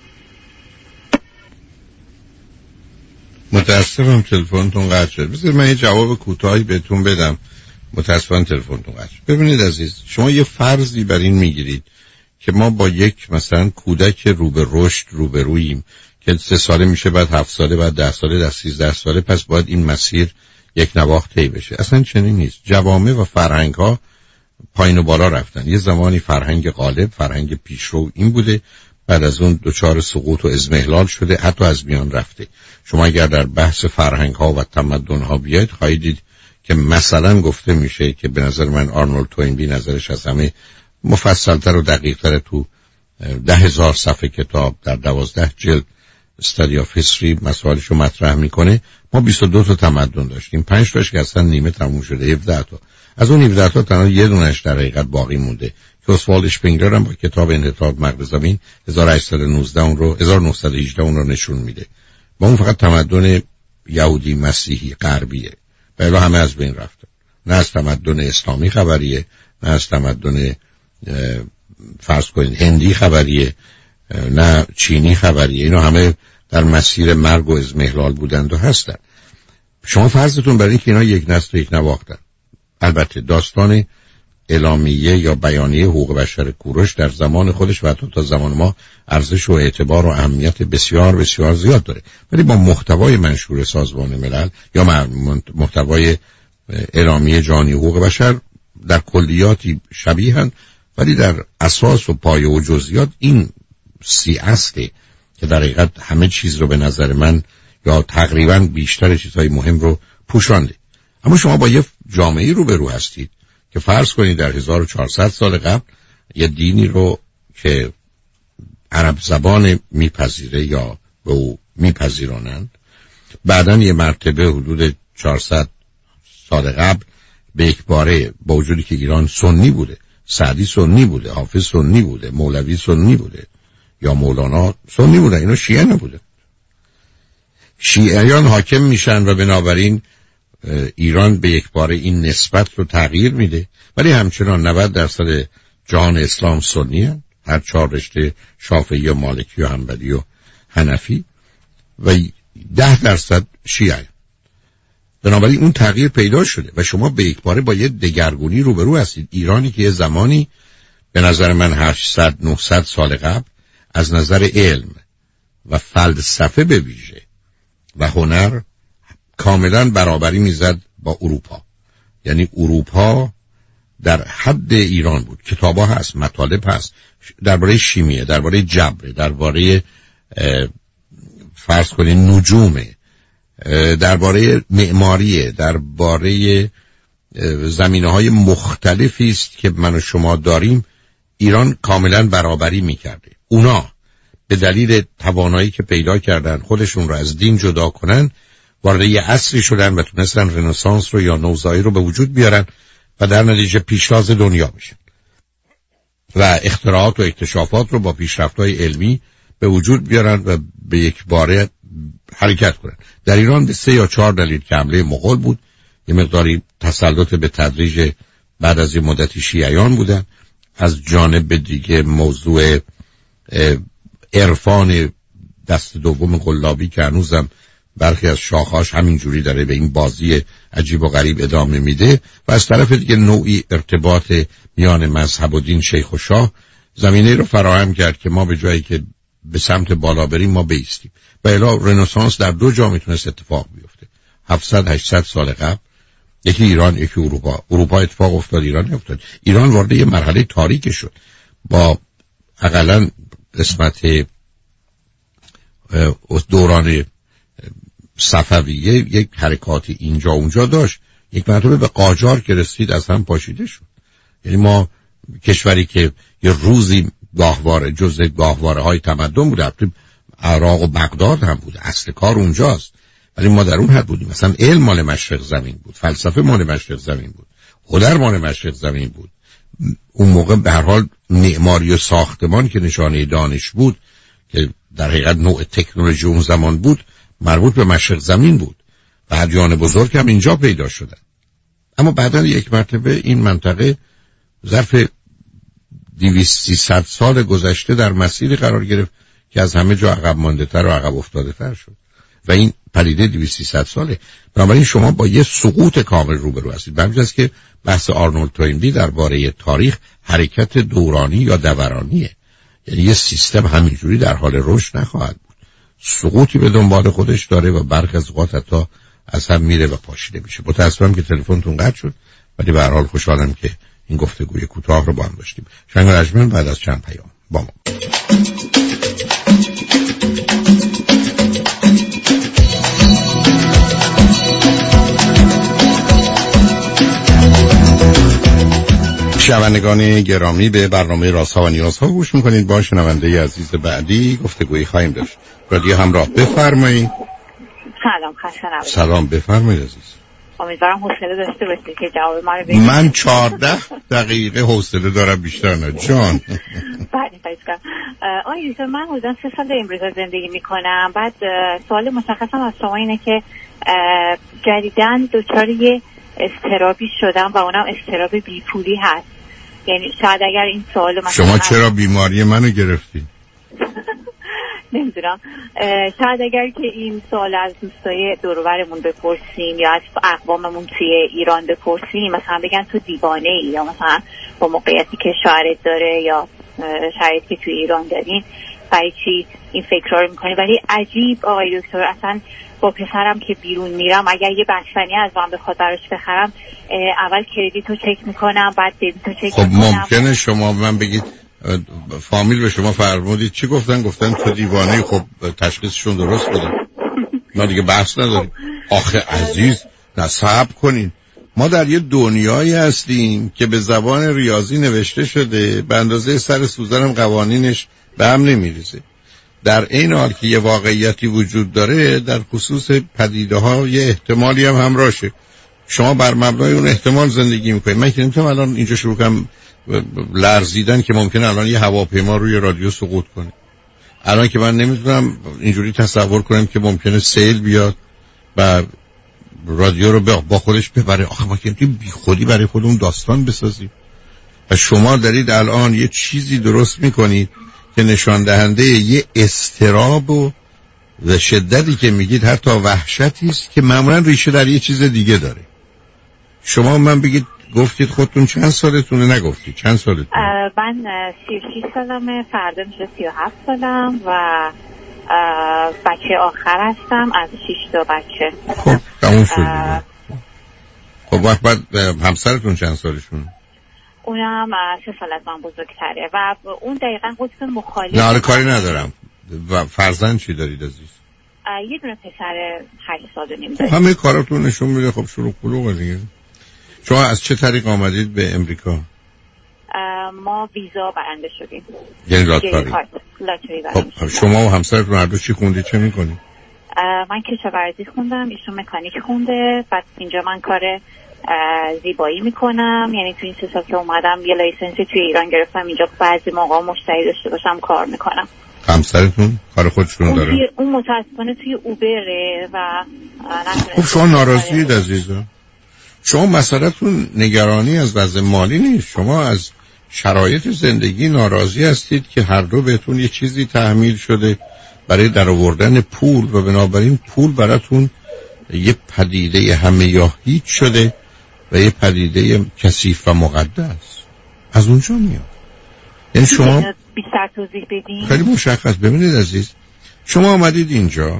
متاسفم تلفنتون قطع شد. بذارید من یه جواب کوتاهی بهتون بدم. متاسفم تلفنتون قطع شد. ببینید عزیز، شما یه فرضی بر این میگیرید که ما با یک مثلا کودک رو به رشد رو به روییم که سه ساله میشه، بعد هفت ساله، بعد ده ساله، در سیزده ساله، پس باید این مسیر یک نواخت طی بشه. اصلا چنین نیست. جوامع و فرهنگ ها پایین و بالا رفتن. یه زمانی فرهنگ غالب، فرهنگ پیشرو این بوده، بعد از اون دچار سقوط و اضمحلال شده، حتی از میان رفته. شما اگر در بحث فرهنگ ها و تمدن ها بیاید خواهید دید که مثلا گفته میشه که به نظر من آرنولد توینبی نظرش از همه مفصلتر و دقیقتر تو ده هزار صفحه کتاب در دوازده جلد استادی آف هیستوری مسائلش رو مطرح میکنه. ما بیست و دو تا تمدن داشتیم، پنج تاش که اصلا نیمه تموم شده، هفده تا. از اون هفده تا تنها یه دونش در حقیقت باقی مونده که اسوالد اشپینگلر هم با کتاب انحطاط مغز زمین هزار و هشتصد و نوزده اون رو هزار و نهصد و هجده اون رو نشون میده. با اون فقط تمدن یهودی مسیحی غربیه، بله همه از بین رفتن. نه از تمدن اسلامی خبریه، نه از تمدن فرض کنید هندی خبریه، نه چینی خبریه. اینا همه در مسیر مرگ و اضمحلال بودند و هستند. شما فرضتون برای اینکه اینا یک نسل و یک نواختن. البته داستان اعلامیه یا بیانیه حقوق بشر کوروش در زمان خودش و حتی تا زمان ما ارزش و اعتبار و اهمیت بسیار بسیار زیاد داره، ولی با محتوای منشور سازمان ملل یا محتوای اعلامیه جهانی حقوق بشر در کلیاتی شبیهن، ولی در اساس و پایه و جزئیات این سی اصله که در حقیقت همه چیز رو به نظر من یا تقریبا بیشتر چیزهای مهم رو پوشانده. اما شما با یه جامعه روبرو هستید که فرض کنید در هزار و چهارصد سال قبل یه دینی رو که عرب زبان میپذیره یا به او میپذیرانند، بعداً یه مرتبه حدود چهارصد سال قبل به یک باره با وجودی که ایران سنی بوده، سعدی سنی بوده، حافظ سنی بوده، مولوی سنی بوده یا مولانا سنی بوده، اینا شیعه نبوده، شیعیان حاکم میشن و بنابراین ایران به یک باره این نسبت رو تغییر میده، ولی همچنان نود درصد جهان اسلام سنی هست، هر چهار رشته شافعی و مالکی و حنبلی و حنفی، و ده درصد شیعه. بنابراین اون تغییر پیدا شده و شما به یک باره با یه دگرگونی روبرو هستید. ایرانی که یه زمانی به نظر من هشتصد نهصد سال قبل از نظر علم و فلسفه به ویژه و هنر کاملا برابری میزد با اروپا، یعنی اروپا در حد ایران بود. کتابا هست، مطالب هست درباره شیمیه، درباره جبر، درباره فرض کنید نجومه، درباره معماری، درباره زمینه‌های مختلفی است که من و شما داریم. ایران کاملا برابری میکرده. اونا به دلیل توانایی که پیدا کردن خودشون رو از دین جدا کنن، وارد یه عصری شدن و تونستن رنسانس رو یا نوزایی رو به وجود بیارن و در نتیجه پیشتاز دنیا میشن و اختراعات و اکتشافات رو با پیشرفت‌های علمی به وجود بیارن و به یک باره حرکت کنن. در ایران به سه یا چهار دلیل که حمله مغول بود، یه مقداری تسلط به تدریج بعد از یه مدتی شیعیان بودن، از جانب دیگه موضوع عرفان دست دوم قلابی که هنوزم برخی از شاخهاش همینجوری داره به این بازی عجیب و غریب ادامه میده، و از طرف دیگه نوعی ارتباط میان مذهب و دین شیخ و شاه زمینه رو فراهم کرد که ما به جایی که به سمت بالا بریم ما بیستیم. و الا رنسانس در دو جا میتونست اتفاق بیفته، هفتصد هشتصد سال قبل، یکی ایران یکی اروپا. اروپا اتفاق افتاد، ایران نیفتاد. ایران وارد یه مرحله تاریک شد با حداقل قسمت دوران صفویه یک حرکاتی اینجا اونجا داشت، یک مرتبه به قاجار که رسید از هم پاشیده شد. یعنی ما کشوری که یه روزی گاهواره جزء گاهواره های تمدن بود، البته عراق و بغداد هم بود، اصل کار اونجاست، ولی ما در اون حد بودیم. مثلا علم مال مشرق زمین بود، فلسفه مال مشرق زمین بود، هنر مال مشرق زمین بود. اون موقع به هر حال معماری و ساختمان که نشانه دانش بود، که در حقیقت نوع تکنولوژی اون زمان بود، مربوط به مشرق زمین بود و ادیان بزرگ هم اینجا پیدا شدن. اما بعداً یک مرتبه این منطقه ظرف دویست سیصد سال گذشته در مسیری قرار گرفت که از همه جا عقب مانده تر و عقب افتاده تر شد و این پدیده دویست سیصد ساله. بنابراین شما با یه سقوط کامل روبرو هستید. به همین جاست که بحث آرنولد توینبی درباره تاریخ حرکت دورانی یا دورانیه، یعنی یه سیستم همینجوری در حال رشد نخواهد بود، سقوطی به دنبال خودش داره و برخی از اوقات حتی از هم میره و پاشیده میشه. متاسفم که تلفنتون قطع شد، ولی به هر حال خوشحالم که این گفتگوی کوتاه رو با هم داشتیم. شنگ رجمن بعد از چند پیام با ما. شنوندگان گرامی، به برنامه رازها و نیازها گوش میکنید. با شنونده عزیز بعدی گفتگویی خواهیم داشت. رادیو همراه، بفرمایید. سلام، خسته نباشید. سلام، بفرمایید عزیز. امیدوارم حوصله داشته باشید که جواب ما رو بدید. من چهارده دقیقه حوصله دارم، بیشتر نه جان. بله فایسکم. آقای دکتر، من حدودا سه سال امروز زندگی میکنم. بعد سوال مشخصم از شما اینه که جدیداً دچار یه اضطرابی شدم و اونم اضطراب بیپولی هست. یعنی شاید اگر این سوال مثلا شما چرا بیماری منو گرفتی؟ نمیدونم، شاید اگر که این سوال از دوستای دور و برمون بپرسیم یا از اقواممون توی ایران بپرسیم، مثلا بگن تو دیوانه ای، یا مثلا با موقعیتی که شاعرت داره یا شاید که توی ایران دارین برای چی این فکر رو میکنی. ولی عجیب آقای دکتر، اصلا با پسرم که بیرون میرم اگر یه بستنی از من بخواد براش بخرم، اول کردیتو چک میکنم، بعد دبیتو چک خب میکنم. خب ممکنه شما من بگید فامیل به شما فرمودید چی گفتن؟ گفتن تو دیوانه. خب تشخیصشون درست بوده، ما دیگه بحث نداریم. آخه عزیز نه صبر کنین، ما در یه دنیایی هستیم که به زبان ریاضی نوشته شده، به اندازه سر سوزنم قوانینش به هم نمیریزه. در این حال که یه واقعیتی وجود داره، در خصوص پدیده ها یه احتمالی هم همراهشه. شما بر مبنای اون احتمال زندگی میکنید. من که نمیتونم الان اینجا شروع کنم لرزیدن که ممکنه الان یه هواپیما روی رادیو سقوط کنه. الان که من نمیتونم اینجوری تصور کنم که ممکنه سیل بیاد و رادیو رو با خودش ببره. آخه ما که بی خودی برای خودمون داستان بسازیم. و شما دارید الان یه چیزی درست میکنید که نشان دهنده یه اضطراب و شدتی که میگید حتی وحشتی است که معمولا ریشه در یه چیز دیگه داره. شما من بگید گفتید خودتون چند سالتونه؟ نگفتید چند سالتونه؟ من سی و شش سالمه، فردا میشه سی و هفت سالم و بچه آخر هستم از شش تا بچه. خب تموم شد. خب وقت بعد همسرتون چند سالشونه؟ اونم سه سال از من بزرگتره و اون دقیقا قطب مخالف. نه کاری ندارم. و فرزند چی دارید عزیز؟ یه دونه پسر هشت سال و نیم دارید. همه کاراتون نشون میده. خب شروع کلوغه دیگه. شما از چه طریق آمدید به امریکا؟ ما ویزا برنده شدیم. یعنی لاتاری؟ خب شما و همسرتون هر دو چی خوندید؟ چه میکنید؟ من کشاورزی خوندم، ایشون مکانیک خونده. بعد اینجا من کار زیبایی میکنم، یعنی تو این سه سال که اومدم یه لایسنسی توی ایران گرفتم، اینجا بعضی موقع مشتری داشته باشم کار میکنم. همسرتون کار خودشون داره؟ اون متاسفانه توی اوبره و خب شما ناراضیید عزیزم. شما مسئله‌تون نگرانی از وضع مالی نیست، شما از شرایط زندگی ناراضی هستید که هر دو بهتون یه چیزی تحمیل شده برای درآوردن پول و بنابراین پول براتون یه پدیده همه یا هیچ شده و یه پدیده کثیف و مقدس. از اونجا میاد. یعنی شما بیشتر توضیح بدین؟ خیلی مشخص. ببینید عزیز، شما آمدید اینجا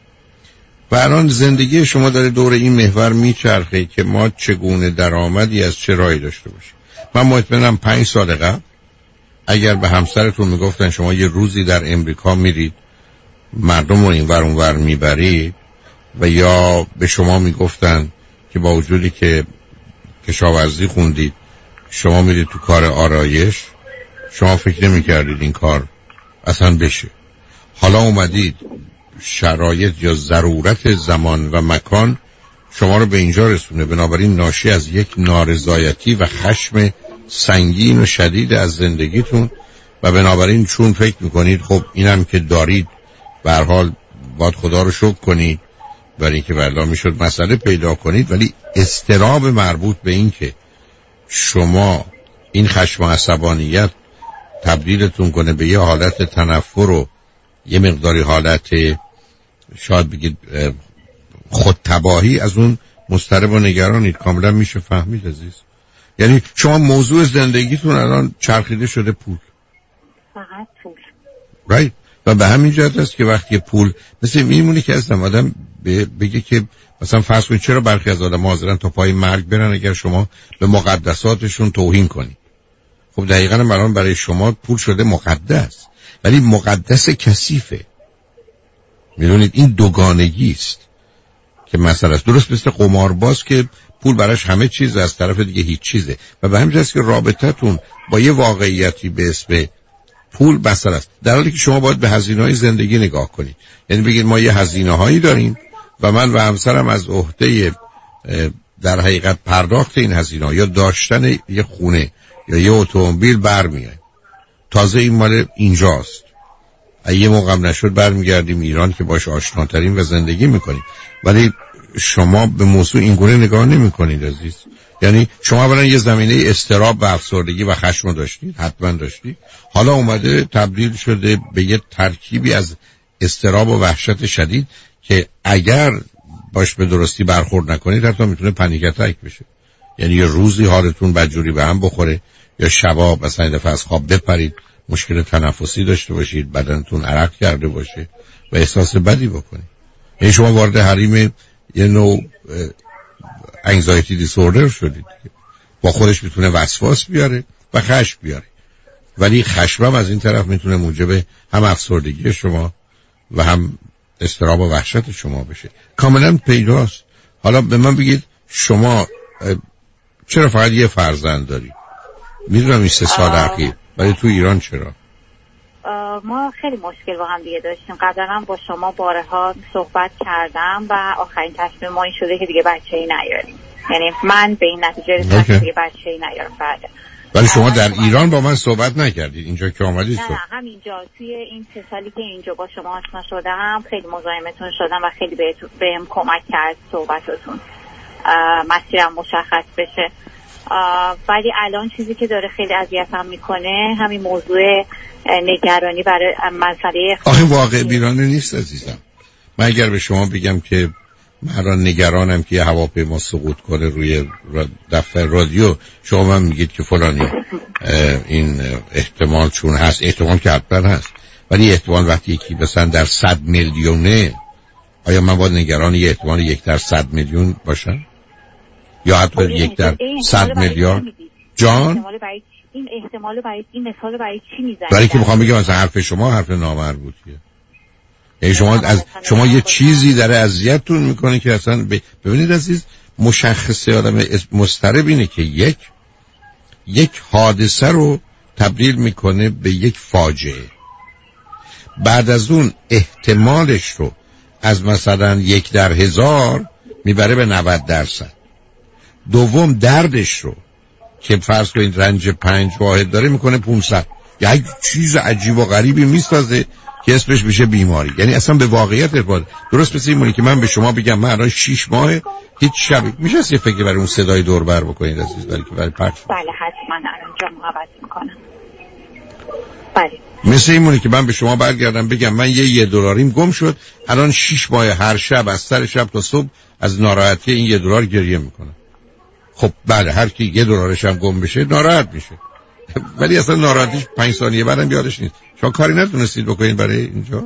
و الان زندگی شما داره دور این محور میچرخه که ما چگونه درآمدی از چه راهی داشته باشیم. من مطمئنم پنج سال قبل اگر به همسرتون میگفتن شما یه روزی در امریکا میرید مردم رو اینور اونور میبرید و یا به شما میگفتن که با وجودی که کشاورزی خوندید شما میرید تو کار آرایش، شما فکر نمیکردید این کار اصلا بشه. حالا اومدید شرایط یا ضرورت زمان و مکان شما رو به اینجا رسونه، بنابراین ناشی از یک نارضایتی و خشم سنگین و شدید از زندگیتون و بنابراین چون فکر میکنید خب اینم که دارید به هر حال باید خدا رو شکر کنید برای اینکه والله میشد مسئله پیدا کنید، ولی اضطراب مربوط به این که شما این خشم و عصبانیت تبدیلتون کنه به یه حالت تنفر و یه مقداری حالت شاید بگید خودتباهی، از اون مضطرب و نگرانید. کاملا میشه فهمید عزیز. یعنی شما موضوع زندگیتون الان چرخیده شده پول، فقط پول، رایت؟ و به همین جهت است که وقتی پول مثل میمونه که اصلا آدم بگه که مثلا فرض کنید چرا برخی از آدم حاضرن تا پای مرگ برن اگر شما به مقدساتشون توهین کنید. خب دقیقاً الان برای شما پول شده مقدس، ولی مقدس کثیفه. میدونید این دوگانگی است که مسئله است. درست مثل قمارباز که پول براش همه چیز، از طرف دیگه هیچ چیزه. و به همین جهت که رابطتون با یه واقعیتی به اسم پول مسئله است، در حالی که شما باید به هزینه‌های زندگی نگاه کنید. یعنی بگید ما یه هزینه‌هایی داریم و من و همسرم از عهده در حقیقت پرداخت این هزینه‌ها یا داشتن یه خونه یا یه اتومبیل برمیایم. تازه این مال اینجاست. یه موقع هم نشد برمیگردیم ایران که باش آشناترین و زندگی میکنیم. ولی شما به موضوع این گونه نگاه نمی کنید عزیز. یعنی شما اولا یه زمینه اضطراب و افسردگی و خشم داشتید، حتما داشتید. حالا اومده تبدیل شده به یه ترکیبی از اضطراب و وحشت شدید که اگر باش به درستی برخورد نکنید حتی میتونه پنیک اتک بشه. یعنی یه روزی حالتون بدجوری به هم بخوره یا شبا مثلا این دفعه از خواب بپرید، مشکل تنفسی داشته باشید، بدنتون عرق کرده باشه و احساس بدی بکنید. یعنی شما وارد حریم یه نوع انگزایتی دیسوردر شدید. با خودش میتونه وسواس بیاره و خشم بیاره، ولی خشم از این طرف میتونه موجب هم افسردگی شما و هم اضطراب و وحشت شما بشه. کاملا پیداست. حالا به من بگید شما چرا فقط یه فرزند داری؟ میدونم این سه سال اخیر، ولی تو ایران چرا؟ ما خیلی مشکل با هم دیگه داشتیم. قبلا هم با شما بارها صحبت کردم و آخرین تصمیم ما این شده که دیگه بچه‌ای نیاریم. یعنی من به این نتیجه رسیدم که دیگه بچه‌ای نیارم فردا. ولی شما در ایران با من صحبت نکردید، اینجا که آمدید؟ نه نه همینجا توی این سه سالی که اینجا با شما آشنا شدم خیلی مزاحمتون شدم و خیلی بهم کمک کرد صحبتتون مسیرم مشخص بشه. ولی الان چیزی که داره خیلی اذیتم میکنه همین موضوع نگرانی برای مسئله. آخه واقع بیرانه نیست عزیزم. من اگر به شما بگم که من الان نگرانم که هواپیما سقوط کنه روی دفتر رادیو، شما من میگید که فلانی این احتمال چون هست، احتمال که حتما هست، ولی احتمال وقتی یکی مثلا در صد میلیونه، آیا من باید نگران یه احتمال یک در صد میلیون باشم یا حتی یک در صد میلیارد؟ جان این احتمال برای این مثال برای چی میزنید؟ برای که میخوام بگم مثلا حرف شما حرف نامربوطیه. یعنی شما از شما یه چیزی داره اذیتتون میکنه که اصلا ب... ببینید عزیز، مشخصه آدم مضطرب اینه که یک یک حادثه رو تبدیل میکنه به یک فاجعه، بعد از اون احتمالش رو از مثلا یک در هزار میبره به نود درصد. دوم دردش رو که فرض کنید رنج پنج واحد داره میکنه پانصد. یک چیز عجیب و غریبی میسازه که اسمش میشه بیماری. یعنی اصلا به واقعیت ارتباط. درست مثل اینه که من به شما بگم من الان شش ماه هیچ شبی میشه یه فکر برای اون صدای دور بر بکنید عزیز، برای که برای پخش. بله حتما الان محبت میکنم. بله مثل اینه که من به شما برگردم بگم من یه یه دلاریم گم شد، الان شش ماه هر شب از سر شب تا صبح از ناراحتی این یه دلار گریه میکنم. خب بله هر کی یه دلارش هم گم بشه ناراحت میشه، ولی اصلا ناراحتیش پنج ثانیه بعدم یادش نیست. شما کاری نتونستید بکنید برای اینجا؟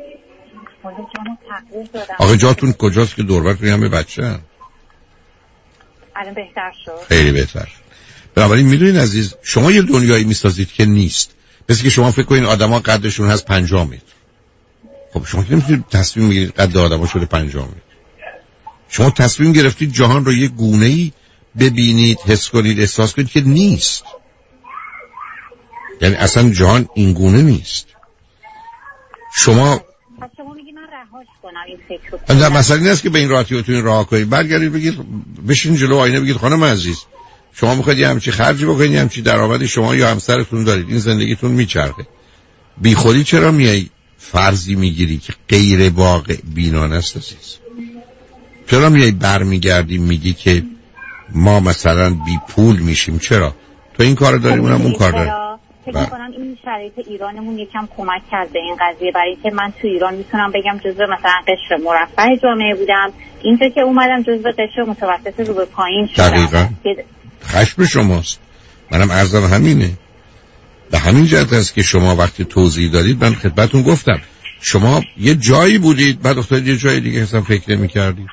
آقا جاتون کجاست که دور براتون همه بچه هم؟ الان بهتر شد، خیلی بهتر شد. بنابراین میدونید عزیز، شما یه دنیایی میسازید که نیست. مثل که شما فکر کنید آدما قدشون هست پنجاه متر. خب شما که نمیتونید تصمیم بگیرید قد آدما شده پنجاه متر. شما تصمیم گرفتید جهان رو یه گونه‌ای ببینید، حس کنید، احساس کنید که نیست. یعنی اصلا جهان این گونه نیست. شما پس شما میگی من رهاش کنم این فکر رو؟ نه مسئله این است که به این راحتی بتونید رها کنید. برگردید بگید بشین جلو آینه بگید خانم عزیز شما میخواید یه همچی خرجی بکنید، یه همچی درآمدی شما یا همسرتون دارید، این زندگیتون میچرخه. بی خودی چرا میای فرضی میگیری که غیر واقع بینانه است عزیز؟ چرا میای برمیگردی میگی که ما مثلا بی پول میشیم؟ چرا؟ تو این کار داری اونم اون کار داری. فکر می‌کنم این شرایط ایرانمون یکم کمک کرد به این قضیه، برای اینکه من تو ایران میتونم بگم جزو مثلا قشر مرفه جامعه بودم، اینجا که اومدم جزو قشر متوسط رو به پایین شدم. دقیقاً خشم شماست. منم عرضم همینه. به همین جهت است که شما وقتی توضیح دادید من خدمتتون گفتم شما یه جایی بودید بعد افتادید یه جای دیگه اصلا فکر نمی‌کردید.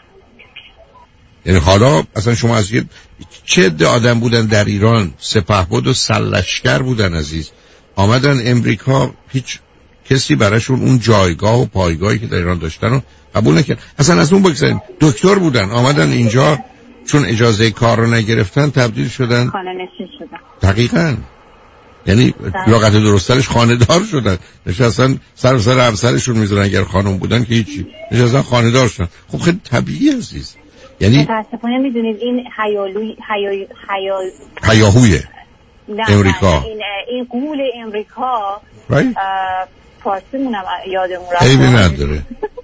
یعنی حالا اصلا شما از یه چه عده آدم بودن در ایران سپهبد و سرلشکر بودن عزیز، آمدن امریکا، هیچ کسی براشون اون جایگاه و پایگاهی که در ایران داشتن رو قبول نکرد. اصلا از اون بگذاریم دکتر بودن آمدن اینجا چون اجازه کار رو نگرفتن تبدیل شدن خانه نشین شدن. دقیقاً. یعنی لغت درستش خانه دار شدن، نشستن سر سر همسرشون میذارن، اگر خانم بودن که هیچی، نشستن خانه دار شدن. خب خیلی طبیعی عزیز. یعنی متاسفانه میدونید این حیالوی حیال حیال حیاهوی امریکا، این این قول امریکا right. فارسیمونم یادمون رفت عیبی نداره.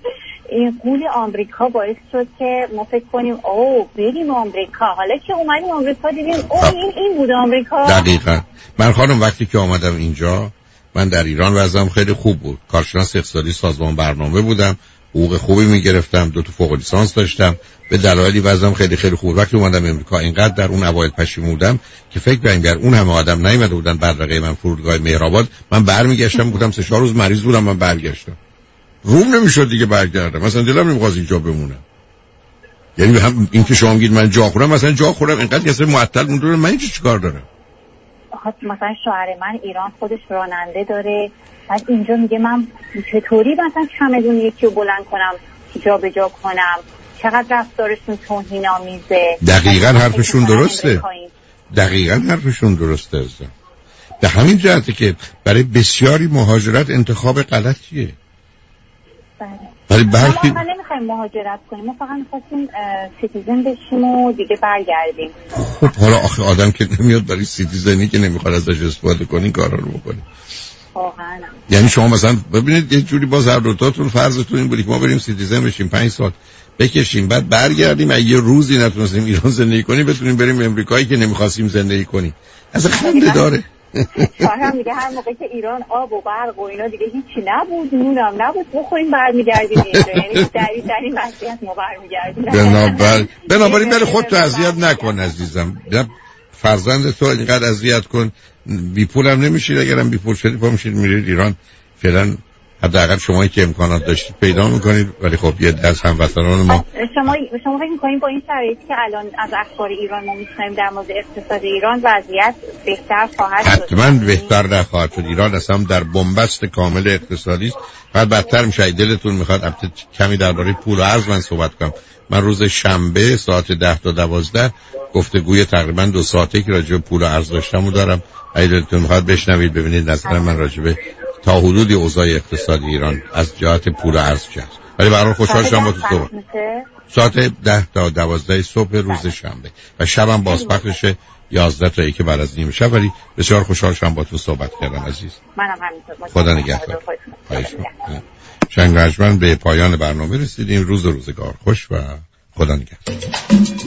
این قول آمریکا باعث شد که ما فکر کنیم اوه بریم آمریکا، حالا که اومدیم آمریکا دیدیم اوه این این بود آمریکا. دقیقاً. من خانم وقتی که آمدم اینجا، من در ایران وضعم خیلی خوب بود، کارشناس اقتصادی سازمان برنامه بودم، حقوق خوبی میگرفتم، دو تا فوق لیسانس داشتم، به دلایلی وضعم خیلی خیلی خوب. وقتی اومدم امریکا اینقدر در اون اوایل پشیمودم که فکر کنم اگر اون همه آدم نیومده بودن بدرقه من فرودگاه مهرآباد، من برمیگشتم گفتم سه چهار روز مریض بودم من برگشتم. روم نمیشد دیگه برگردم، مثلا دلم نمیخواست اینجا بمونم. یعنی هم این که شما میگید من جا خورم، مثلا جا خورم اینقدر که اصلا معطل مونده من چی چیکار دارم؟ مثلا شوهر من ایران خودش راننده داره، بعد اینجا میگه من چطوری مثلا چمدون یکی رو بلند کنم جا به جا کنم، چقدر رفتارشون توهین‌آمیزه. دقیقاً حرفشون درسته. دقیقاً حرفشون درسته ازم. به همین جهته که برای بسیاری مهاجرت انتخاب غلطیه. بله. ولی برخی ما نمیخوایم مهاجرت کنیم، ما فقط میخواستیم سیتیزن بشیم و دیگه برگردیم. خب حالا آخه آدم که نمیاد برای سیتیزنی که نمیخواد ازش استفاده کنی کارا رو بکنی. واقعا. یعنی شما مثلا ببینید یه جوری باز هر دوتاتون فرضتون این بود که ما بریم سیتیزن بشیم پنج سال بکشیم بعد برگردیم اگه یه روزی نتونستیم ایران زندگی کنیم بتونیم بریم امریکایی که نمیخواستیم زندگی کنیم. اصلا خنده داره. شاید میگه هر موقع که ایران آب و برق و اینا دیگه هیچی نبود، نونم نبود، بخوریم برمیگردیم اینجا. یعنی دری دری مسئولیت ما برمیگردیم. بنابراین بنابراین برای خودت اذیت نکن عزیزم. فرزند تو اینقدر اذیت کن. بی پولم نمیشید، اگرم بی پول شدی پا میشید میرید ایران. فعلا حداقل شمایی که امکانات داشتید پیدا میکنید، ولی خب یه دست هموطنان ما شما شما فکر میکنید با این شرایطی که الان از اخبار ایران ما میشنویم در مورد اقتصاد ایران وضعیت بهتر خواهد شد؟ حتما بهتر نخواهد شد. ایران اصلا در بنبست کامل اقتصادی است. بعد بدتر میشه. دلتون میخواد البته کمی درباره پول و ارز من صحبت کنم. من روز شنبه ساعت ده تا دوازده گفتگوی تقریبا دو ساعته که راجع به پول و ارز داشتم و دارم. اگه دلتون میخواد بشنوید ببینید نظر من راجع به تا حدودی اوضاع اقتصادی ایران از جهت پول و ارز چه است. ولی برای خوشحال شدم با تو صحبت. ساعت ده تا دوازده صبح روز شنبه و شبم بازپخشه یازده تا که بعد از نیم شب. ولی بسیار خوشحال شدم با تو صحبت کردم عزیز. منم همینطور. خدا نگهدار. شنگ رجمن به پایان برنامه رسیدیم. روز و روزگار خوش و خدا نگهدار.